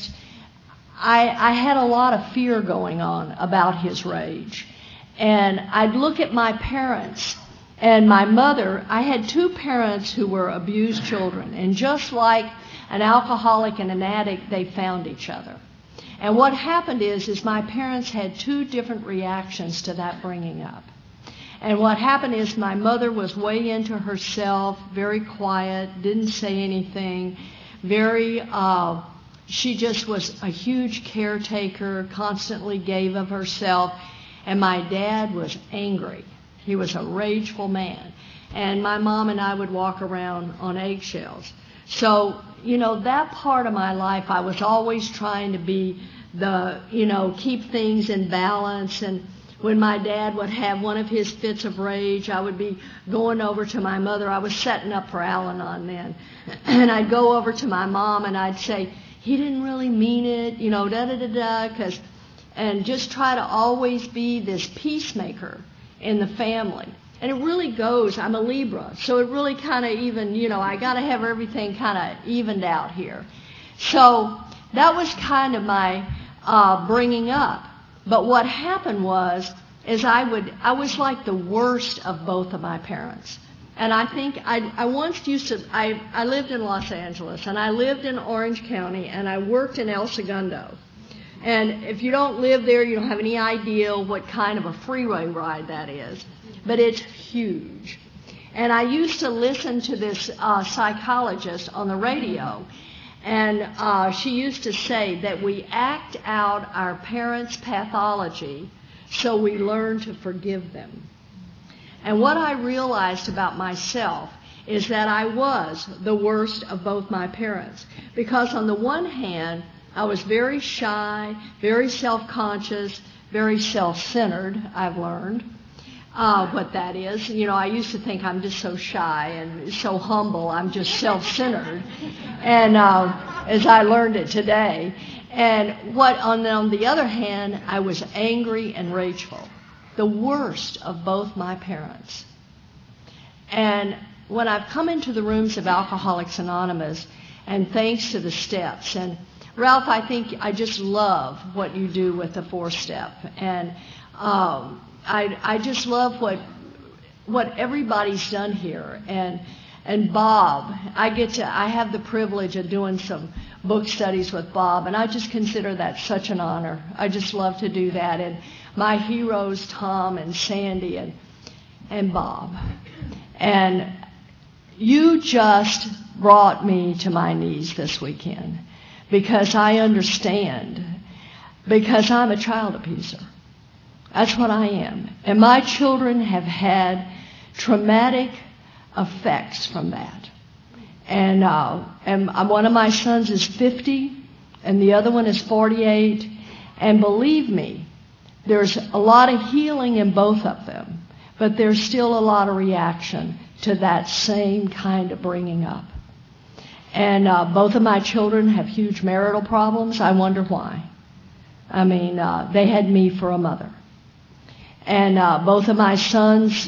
had a lot of fear going on about his rage. And I'd look at my parents and my mother. I had two parents who were abused children. And just like an alcoholic and an addict, they found each other. And what happened is my parents had two different reactions to that bringing up. And what happened is my mother was way into herself, very quiet, didn't say anything, she just was a huge caretaker, constantly gave of herself. And my dad was angry. He was a rageful man. And my mom and I would walk around on eggshells. So, that part of my life, I was always trying to be keep things in balance. And when my dad would have one of his fits of rage, I would be going over to my mother. I was setting up for Al-Anon then. And I'd go over to my mom and I'd say, he didn't really mean it, and just try to always be this peacemaker in the family. And it really goes, I'm a Libra, so it really kind of even, I got to have everything kind of evened out here. So that was kind of my bringing up. But what happened was I was like the worst of both of my parents. And I think I once I lived in Los Angeles, and I lived in Orange County, and I worked in El Segundo. And if you don't live there, you don't have any idea what kind of a freeway ride that is. But it's huge. And I used to listen to this psychologist on the radio, and she used to say that we act out our parents' pathology so we learn to forgive them. And what I realized about myself is that I was the worst of both my parents. Because on the one hand, I was very shy, very self-conscious, very self-centered, I've learned what that is. I used to think I'm just so shy and so humble, I'm just self-centered. And as I learned it today. And on the other hand, I was angry and rageful. The worst of both my parents. And when I've come into the rooms of Alcoholics Anonymous, and thanks to the steps, and Ralph, I think I just love what you do with the 4-step, and I just love what everybody's done here, and Bob, I have the privilege of doing some book studies with Bob, and I just consider that such an honor. I just love to do that. And my heroes, Tom and Sandy and Bob. And you just brought me to my knees this weekend, because I understand, because I'm a child abuser. That's what I am. And my children have had traumatic effects from that. And one of my sons is 50, and the other one is 48. And believe me, there's a lot of healing in both of them, but there's still a lot of reaction to that same kind of bringing up. And both of my children have huge marital problems. I wonder why. I mean, they had me for a mother. And both of my sons,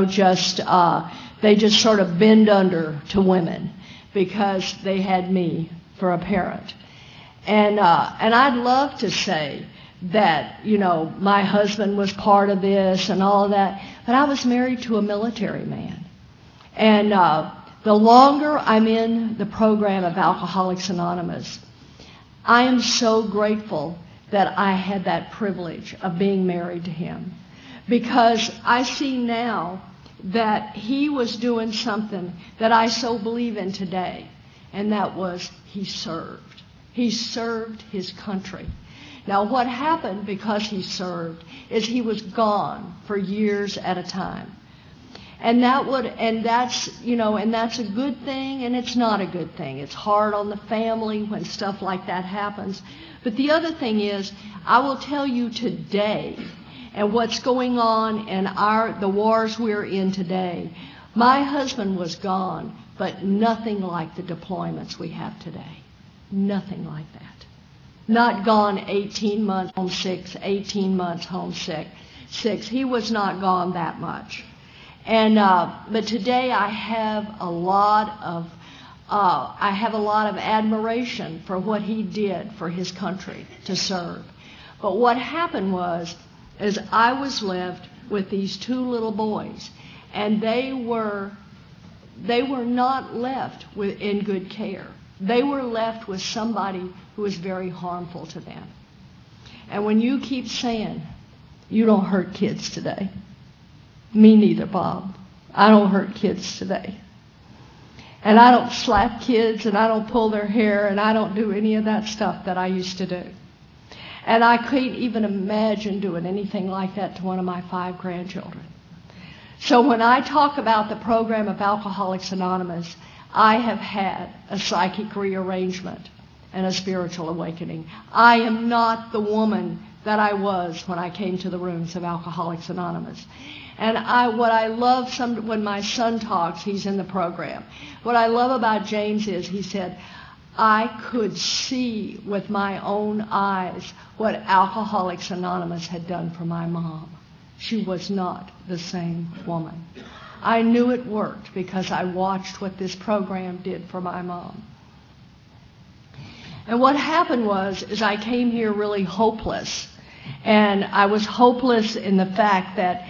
they just sort of bend under to women because they had me for a parent. And I'd love to say that, my husband was part of this and all of that, but I was married to a military man. And the longer I'm in the program of Alcoholics Anonymous, I am so grateful that I had that privilege of being married to him, because I see now that he was doing something that I so believe in today, and that was he served. He served his country. Now, what happened because he served is he was gone for years at a time. And that's a good thing, and it's not a good thing. It's hard on the family when stuff like that happens. But the other thing is, I will tell you today, and what's going on in the wars we're in today, my husband was gone, but nothing like the deployments we have today. Nothing like that. Not gone 18 months home sick, 18 months home sick. He was not gone that much. And but today I have a lot of admiration for what he did for his country to serve. But what happened is I was left with these two little boys, and they were not left in good care. They were left with somebody who was very harmful to them. And when you keep saying, you don't hurt kids today. Me neither, Bob. I don't hurt kids today. And I don't slap kids, and I don't pull their hair, and I don't do any of that stuff that I used to do. And I couldn't even imagine doing anything like that to one of my 5 grandchildren. So when I talk about the program of Alcoholics Anonymous, I have had a psychic rearrangement and a spiritual awakening. I am not the woman that I was when I came to the rooms of Alcoholics Anonymous. And what I love when my son talks, he's in the program. What I love about James is he said, I could see with my own eyes what Alcoholics Anonymous had done for my mom. She was not the same woman. I knew it worked because I watched what this program did for my mom. And what happened is I came here really hopeless. And I was hopeless in the fact that,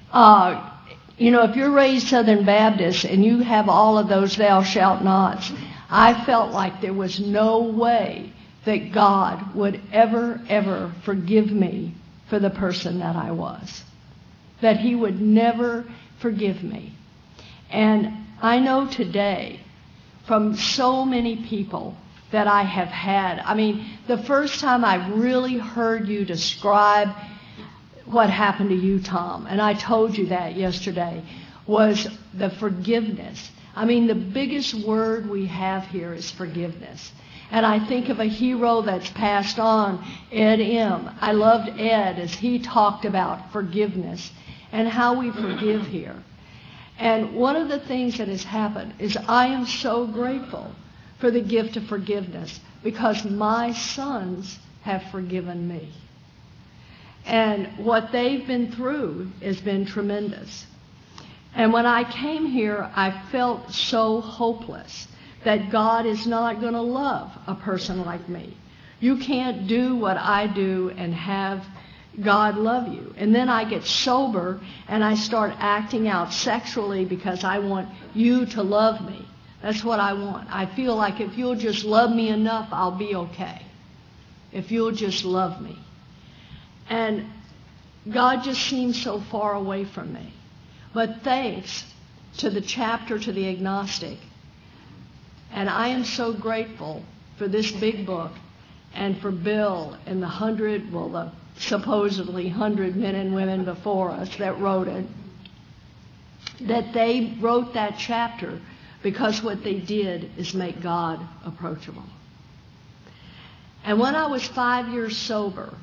if you're raised Southern Baptist and you have all of those thou shalt nots, I felt like there was no way that God would ever forgive me for the person that I was. That he would never forgive me. And I know today from so many people that I have had. I mean, the first time I really heard you describe what happened to you, Tom, and I told you that yesterday, was the forgiveness. I mean, the biggest word we have here is forgiveness. And I think of a hero that's passed on, Ed M. I loved Ed as he talked about forgiveness and how we forgive here. And one of the things that has happened is I am so grateful for the gift of forgiveness because my sons have forgiven me. And what they've been through has been tremendous. And when I came here, I felt so hopeless that God is not going to love a person like me. You can't do what I do and have God love you. And then I get sober and I start acting out sexually because I want you to love me. That's what I want. I feel like if you'll just love me enough, I'll be okay. If you'll just love me. And God just seems so far away from me. But thanks to the chapter to the agnostic, and I am so grateful for this big book and for Bill and the supposedly 100 men and women before us that wrote it, that they wrote that chapter because what they did is make God approachable. And when I was 5 years sober,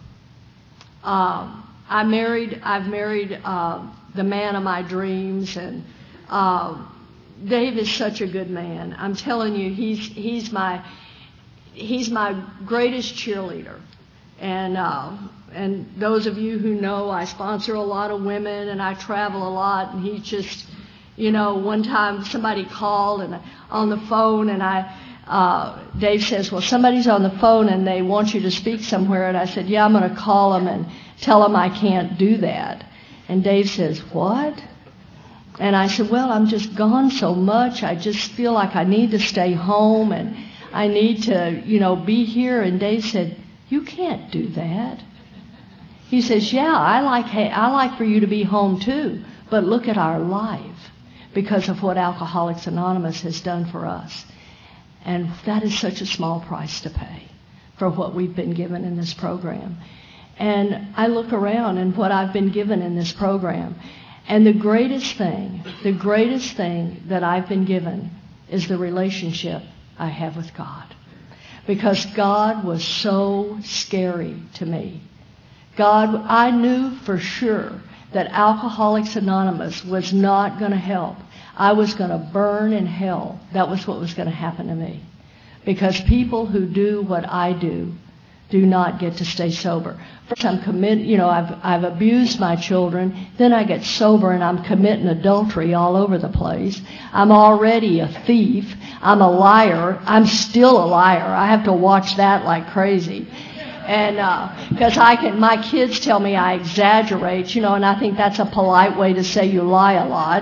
I've married the man of my dreams, and Dave is such a good man. I'm telling you, he's my greatest cheerleader. And those of you who know, I sponsor a lot of women and I travel a lot, and he just, one time somebody called and on the phone, and Dave says, well, somebody's on the phone and they want you to speak somewhere. And I said, yeah, I'm going to call them and tell them I can't do that. And Dave says, what? And I said, well, I'm just gone so much. I just feel like I need to stay home and I need to, be here. And Dave said, you can't do that. He says, yeah, I like for you to be home too, but look at our life because of what Alcoholics Anonymous has done for us. And that is such a small price to pay for what we've been given in this program. And I look around and what I've been given in this program, and the greatest thing that I've been given is the relationship I have with God. Because God was so scary to me. I knew for sure that Alcoholics Anonymous was not going to help. I was going to burn in hell. That was what was going to happen to me. Because people who do what I do do not get to stay sober. First, I'm I've abused my children. Then I get sober and I'm committing adultery all over the place. I'm already a thief. I'm a liar. I'm still a liar. I have to watch that like crazy. And because my kids tell me I exaggerate, and I think that's a polite way to say you lie a lot.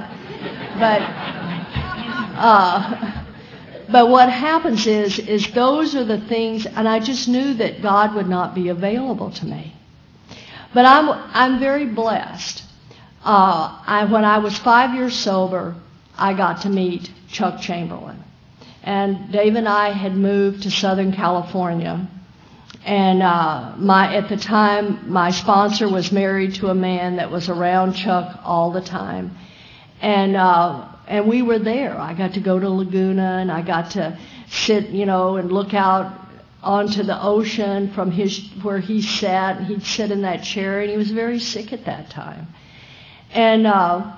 But what happens is those are the things, and I just knew that God would not be available to me. But I'm very blessed. When I was 5 years sober, I got to meet Chuck Chamberlain. And Dave and I had moved to Southern California. And at the time, my sponsor was married to a man that was around Chuck all the time. And we were there. I got to go to Laguna, and I got to sit, and look out onto the ocean from where he sat. And he'd sit in that chair, and he was very sick at that time. And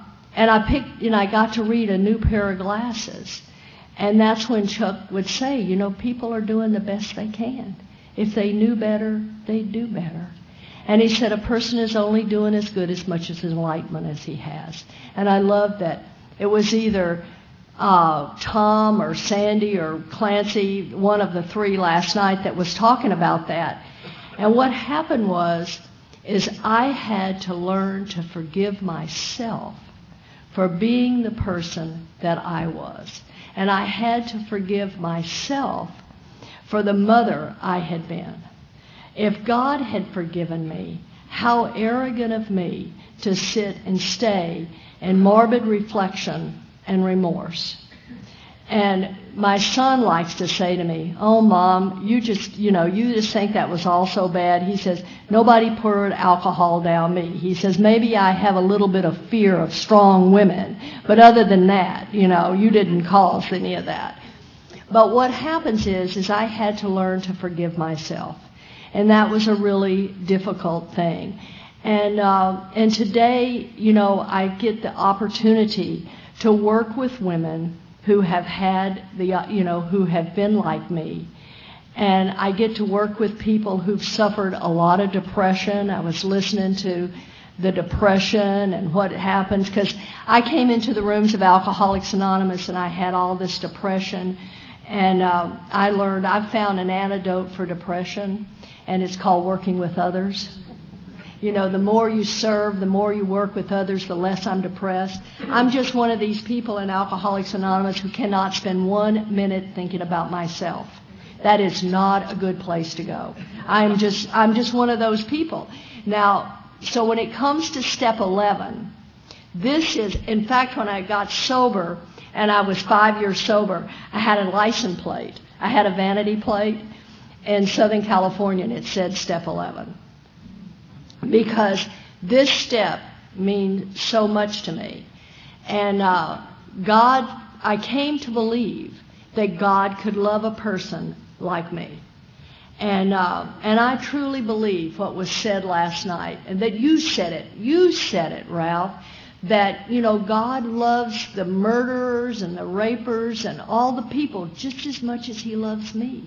I got to read A New Pair of Glasses. And that's when Chuck would say, people are doing the best they can. If they knew better, they'd do better. And he said a person is only doing as good as much as enlightenment as he has. And I love that. It was either Tom or Sandy or Clancy, one of the three last night, that was talking about that. And what happened is I had to learn to forgive myself for being the person that I was. And I had to forgive myself for the mother I had been. If God had forgiven me, how arrogant of me to sit and stay in morbid reflection and remorse. And my son likes to say to me, "Oh, Mom, you just think that was all so bad." He says, "Nobody poured alcohol down me." He says, "Maybe I have a little bit of fear of strong women, but other than that, you didn't cause any of that." But what happens is I had to learn to forgive myself. And that was a really difficult thing. And today, I get the opportunity to work with women who have had who have been like me. And I get to work with people who've suffered a lot of depression. I was listening to the depression and what happens, because I came into the rooms of Alcoholics Anonymous and I had all this depression. And I found an antidote for depression, and it's called working with others. The more you serve, the more you work with others, the less I'm depressed. I'm just one of these people in Alcoholics Anonymous who cannot spend 1 minute thinking about myself. That is not a good place to go. I'm just one of those people. Now, so when it comes to step 11, this is, in fact, when I got sober, and I was 5 years sober, I had a license plate. I had a vanity plate in Southern California, and it said step 11. Because this step means so much to me. And I came to believe that God could love a person like me. And I truly believe what was said last night, and that you said it, Ralph, that, God loves the murderers and the rapers and all the people just as much as he loves me.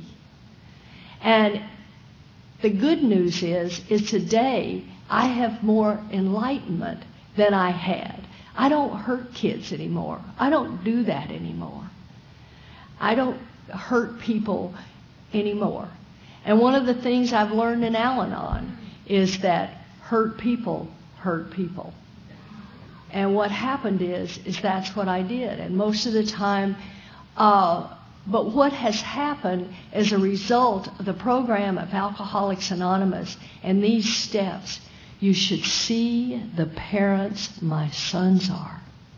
And the good news is today I have more enlightenment than I had. I don't hurt kids anymore. I don't do that anymore. I don't hurt people anymore. And one of the things I've learned in Al-Anon is that hurt people hurt people. And what happened is that's what I did. And most of the time, but what has happened as a result of the program of Alcoholics Anonymous and these steps, you should see the parents my sons are.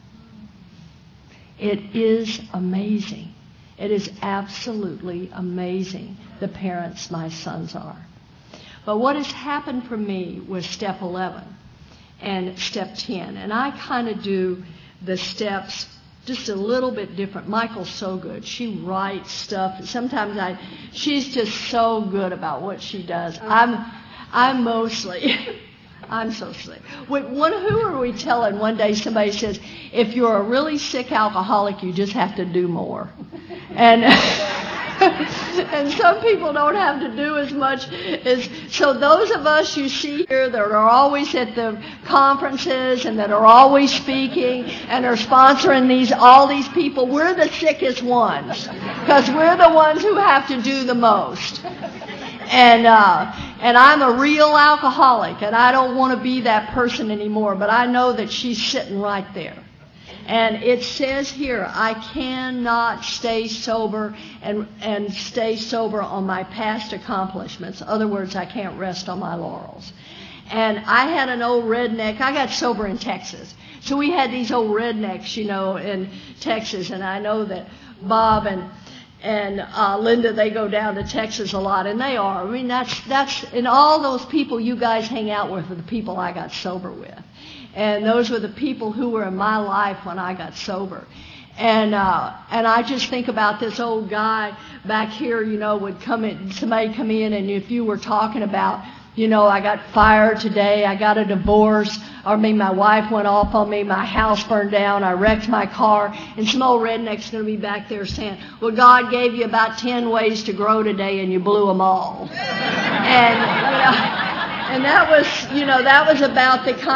It is amazing. It is absolutely amazing, the parents my sons are. But what has happened for me was step 11 and step 10. And I kind of do the steps just a little bit different. Michael's so good. She writes stuff. Sometimes she's just so good about what she does. I'm mostly, I'm so sick. Who are we telling? One day somebody says, if you're a really sick alcoholic, you just have to do more. And And some people don't have to do as much as, so those of us you see here that are always at the conferences and that are always speaking and are sponsoring all these people, we're the sickest ones because we're the ones who have to do the most. And I'm a real alcoholic, and I don't want to be that person anymore, but I know that she's sitting right there. And it says here, I cannot stay sober and stay sober on my past accomplishments. In other words, I can't rest on my laurels. And I had an old redneck. I got sober in Texas. So we had these old rednecks, in Texas. And I know that Bob and Linda, they go down to Texas a lot, and they are. I mean, that's and all those people you guys hang out with are the people I got sober with. And those were the people who were in my life when I got sober. And I just think about this old guy back here, would somebody come in, and if you were talking about, I got fired today, I got a divorce, or my wife went off on me, my house burned down, I wrecked my car, and some old redneck's going to be back there saying, well, God gave you about 10 ways to grow today, and you blew them all. And that was about the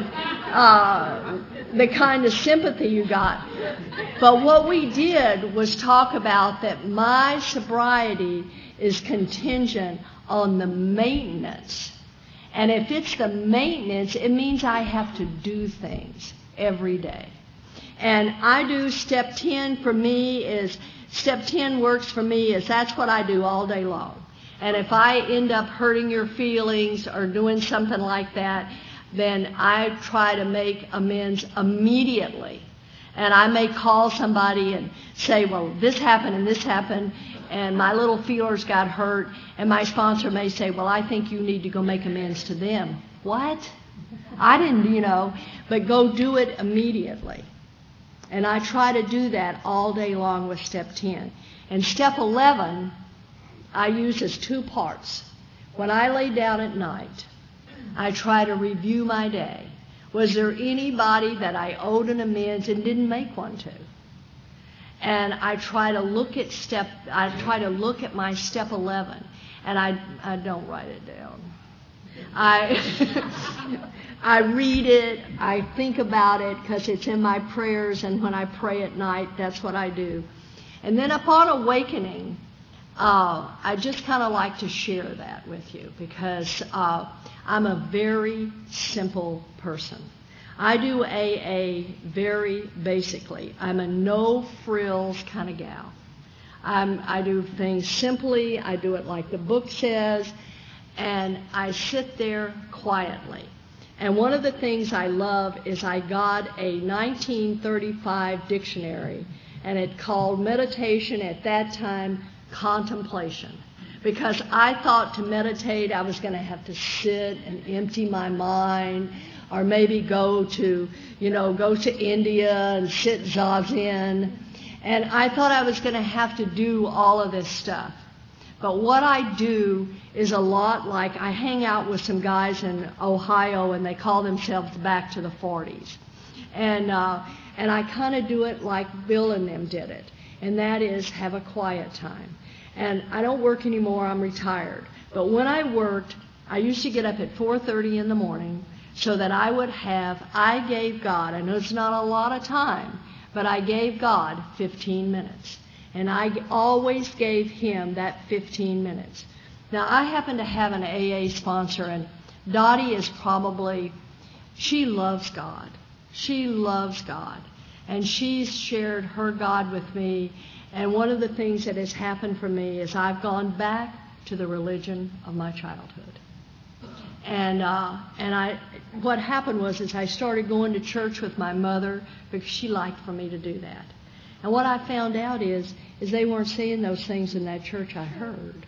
kind of sympathy you got. But what we did was talk about that my sobriety is contingent on the maintenance. And if it's the maintenance, it means I have to do things every day. And I do step 10 for me is, step 10 works for me is that's what I do all day long. And if I end up hurting your feelings or doing something like that, then I try to make amends immediately. And I may call somebody and say, well, this happened, and my little feelers got hurt, and my sponsor may say, well, I think you need to go make amends to them. What? I didn't, but go do it immediately. And I try to do that all day long with step 10. And step 11, I use as 2 parts. When I lay down at night, I try to review my day. Was there anybody that I owed an amends and didn't make one to? And I try to look at my step 11, and I don't write it down. I read it, I think about it because it's in my prayers, and when I pray at night, that's what I do. And then upon awakening, I just kind of like to share that with you because I'm a very simple person. I do AA very basically. I'm a no-frills kind of gal. I do things simply. I do it like the book says, and I sit there quietly. And one of the things I love is I got a 1935 dictionary, and it called meditation at that time contemplation. Because I thought to meditate I was going to have to sit and empty my mind, or maybe go to India and sit zazen. And I thought I was going to have to do all of this stuff. But what I do is a lot like I hang out with some guys in Ohio, and they call themselves Back to the 40s. And I kind of do it like Bill and them did it, and that is have a quiet time. And I don't work anymore, I'm retired. But when I worked, I used to get up at 4:30 in the morning so that I gave God, I know it's not a lot of time, but I gave God 15 minutes. And I always gave Him that 15 minutes. Now, I happen to have an AA sponsor, and Dottie is she loves God. She loves God. And she's shared her God with me. And one of the things that has happened for me is I've gone back to the religion of my childhood. And what happened was I started going to church with my mother because she liked for me to do that. And what I found out is they weren't saying those things in that church I heard.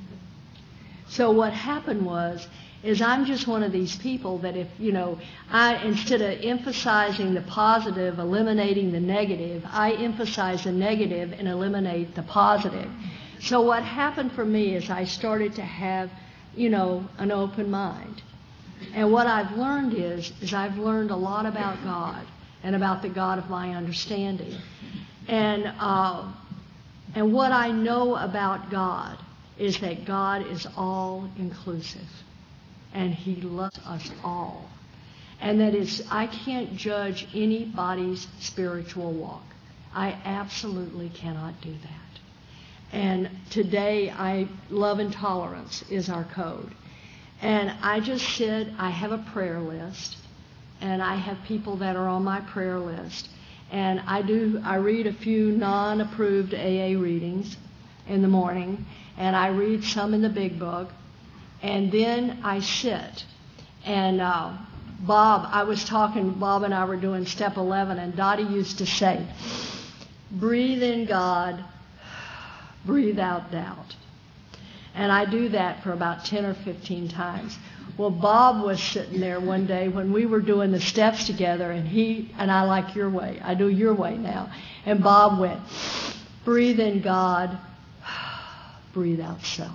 So what happened is I'm just one of these people that instead of emphasizing the positive, eliminating the negative, I emphasize the negative and eliminate the positive. So what happened for me is I started to have, an open mind. And what I've learned is I've learned a lot about God and about the God of my understanding. And And what I know about God is that God is all-inclusive, and He loves us all. And that I can't judge anybody's spiritual walk. I absolutely cannot do that. And today, love and tolerance is our code. And I just said, I have a prayer list, and I have people that are on my prayer list. And I read a few non-approved AA readings in the morning, and I read some in the Big Book, and then I sit. And Bob and I were doing step 11, and Dottie used to say, breathe in God, breathe out doubt. And I do that for about 10 or 15 times. Well, Bob was sitting there one day when we were doing the steps together, and I like your way. I do your way now. And Bob went, breathe in God, breathe out self.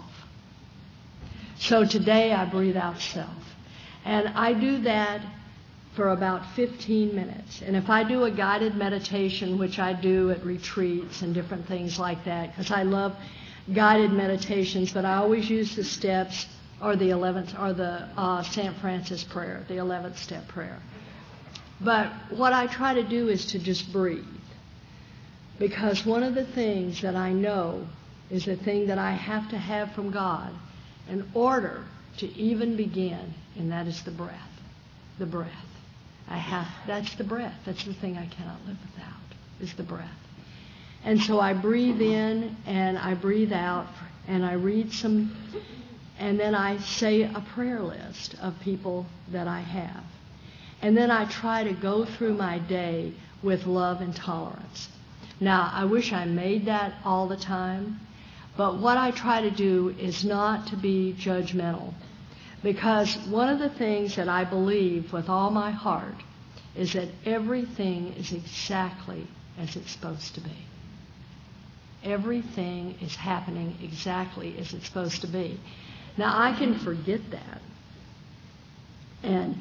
So today I breathe out self. And I do that for about 15 minutes. And if I do a guided meditation, which I do at retreats and different things like that, because I love guided meditations, but I always use the steps or the 11th or the St. Francis prayer, the 11th step prayer. But what I try to do is to just breathe. Because one of the things that I know is the thing that I have to have from God in order to even begin, and that is the breath. The breath. That's the breath. That's the thing I cannot live without, is the breath. And so I breathe in and I breathe out and I read some, and then I say a prayer list of people that I have. And then I try to go through my day with love and tolerance. Now, I wish I made that all the time, but what I try to do is not to be judgmental. Because one of the things that I believe with all my heart is that everything is exactly as it's supposed to be. Everything is happening exactly as it's supposed to be. Now, I can forget that. And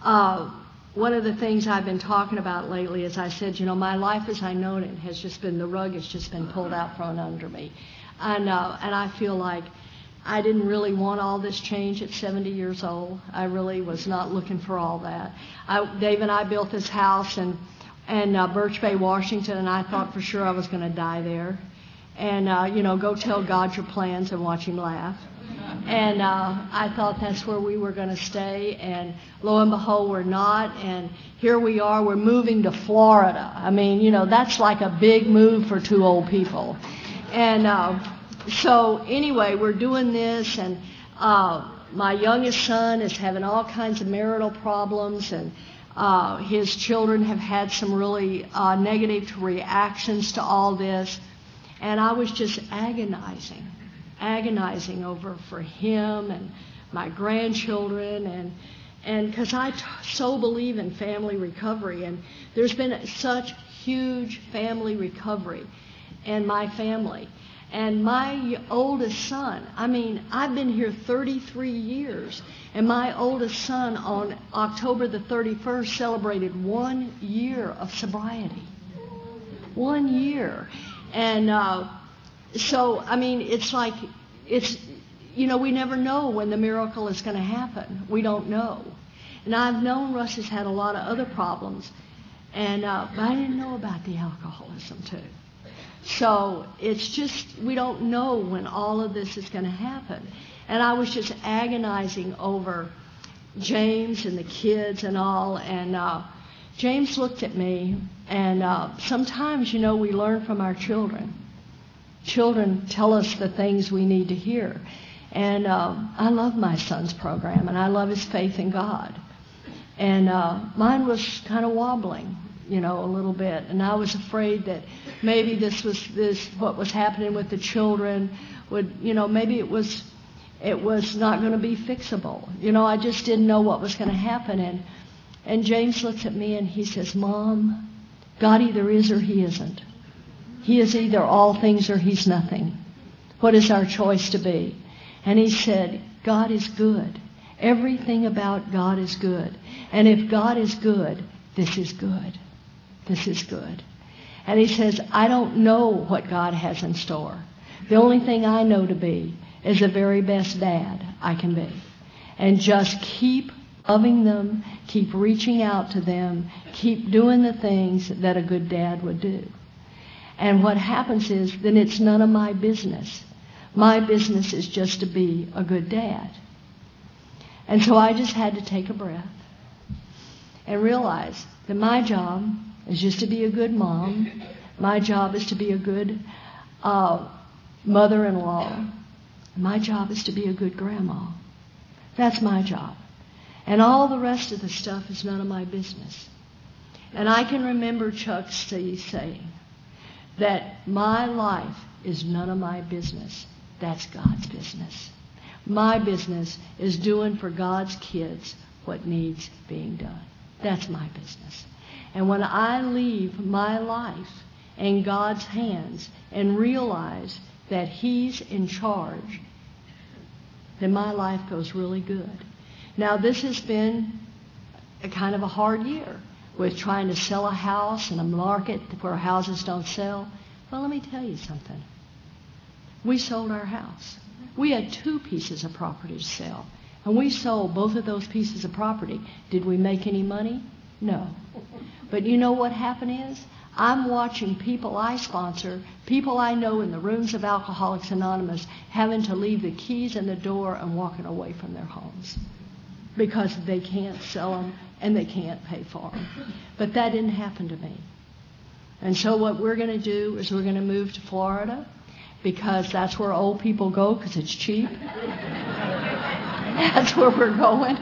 one of the things I've been talking about lately is I said, my life as I know it has just been, the rug has just been pulled out from under me. And I feel like I didn't really want all this change at 70 years old. I really was not looking for all that. Dave and I built this house in Birch Bay, Washington, and I thought for sure I was going to die there. And, go tell God your plans and watch Him laugh. And I thought that's where we were going to stay. And lo and behold, we're not. And here we are. We're moving to Florida. I mean, that's like a big move for two old people. And so anyway, we're doing this. And my youngest son is having all kinds of marital problems. And his children have had some really negative reactions to all this. And I was just agonizing over for him and my grandchildren, and because I so believe in family recovery, and there's been such huge family recovery in my family. And my oldest son, I've been here 33 years, and my oldest son on October the 31st celebrated 1 year of sobriety. 1 year. And so, it's like, we never know when the miracle is going to happen. We don't know. And I've known Russ has had a lot of other problems, but I didn't know about the alcoholism too. So it's just, we don't know when all of this is going to happen. And I was just agonizing over James and the kids and all, and James looked at me, and sometimes, we learn from our children. Children tell us the things we need to hear. And I love my son's program, and I love his faith in God. And mine was kind of wobbling, a little bit. And I was afraid that maybe what was happening with the children would, maybe it was not going to be fixable. I just didn't know what was going to happen. And James looks at me and he says, Mom, God either is or He isn't. He is either all things or He's nothing. What is our choice to be? And he said, God is good. Everything about God is good. And if God is good, this is good. This is good. And he says, I don't know what God has in store. The only thing I know to be is the very best dad I can be. And just keep loving them, keep reaching out to them, keep doing the things that a good dad would do. And what happens is, then it's none of my business. My business is just to be a good dad. And so I just had to take a breath and realize that my job is just to be a good mom. My job is to be a good mother-in-law. My job is to be a good grandma. That's my job. And all the rest of the stuff is none of my business. And I can remember Chuck C. saying that my life is none of my business. That's God's business. My business is doing for God's kids what needs being done. That's my business. And when I leave my life in God's hands and realize that He's in charge, then my life goes really good. Now, this has been a kind of a hard year with trying to sell a house in a market where houses don't sell. Well, let me tell you something. We sold our house. We had 2 pieces of property to sell, and we sold both of those pieces of property. Did we make any money? No. But you know what happened is? I'm watching people I sponsor, people I know in the rooms of Alcoholics Anonymous, having to leave the keys in the door and walking away from their homes because they can't sell them and they can't pay for them. But that didn't happen to me. And so what we're going to do is we're going to move to Florida because that's where old people go because it's cheap. That's where we're going.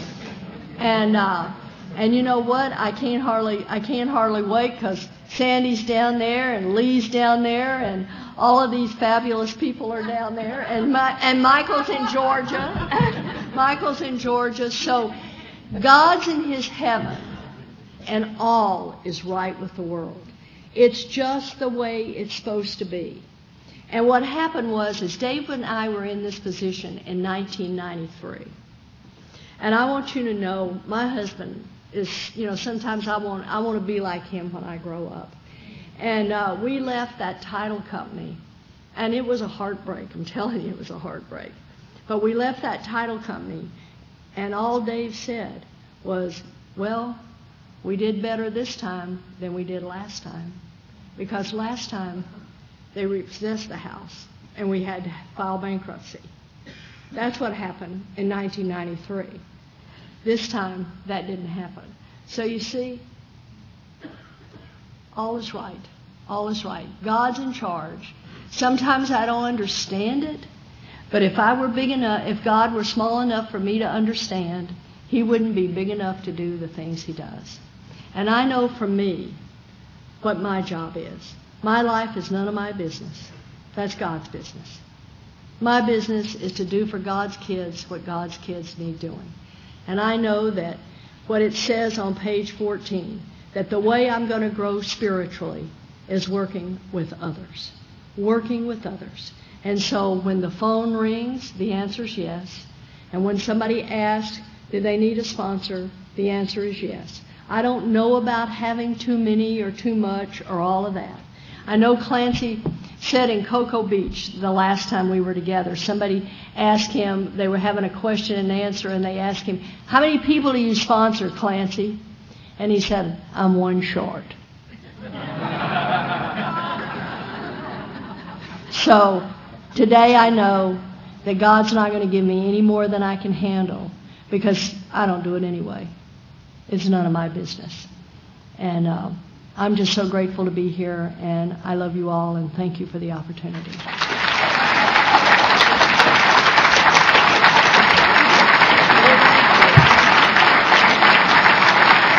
And you know what? I can't hardly wait because Sandy's down there and Lee's down there and all of these fabulous people are down there and Michael's in Georgia. Michael's in Georgia. So God's in His heaven and all is right with the world. It's just the way it's supposed to be. And what happened was Dave and I were in this position in 1993. And I want you to know, my husband is, sometimes I want to be like him when I grow up. And we left that title company, and it was a heartbreak. I'm telling you, it was a heartbreak. But we left that title company, and all Dave said was, well, we did better this time than we did last time. Because last time, they repossessed the house, and we had to file bankruptcy. That's what happened in 1993. This time, that didn't happen. So you see, all is right. All is right. God's in charge. Sometimes I don't understand it, but if God were small enough for me to understand, He wouldn't be big enough to do the things He does. And I know for me what my job is. My life is none of my business. That's God's business. My business is to do for God's kids what God's kids need doing. And I know that what it says on page 14, that the way I'm going to grow spiritually is working with others. Working with others. And so when the phone rings, the answer is yes. And when somebody asks, do they need a sponsor, the answer is yes. I don't know about having too many or too much or all of that. I know Clancy said in Cocoa Beach the last time we were together, somebody asked him, they were having a question and answer, and they asked him, how many people do you sponsor, Clancy? And he said, I'm one short. So today I know that God's not going to give me any more than I can handle because I don't do it anyway. It's none of my business. And I'm just so grateful to be here, and I love you all, and thank you for the opportunity.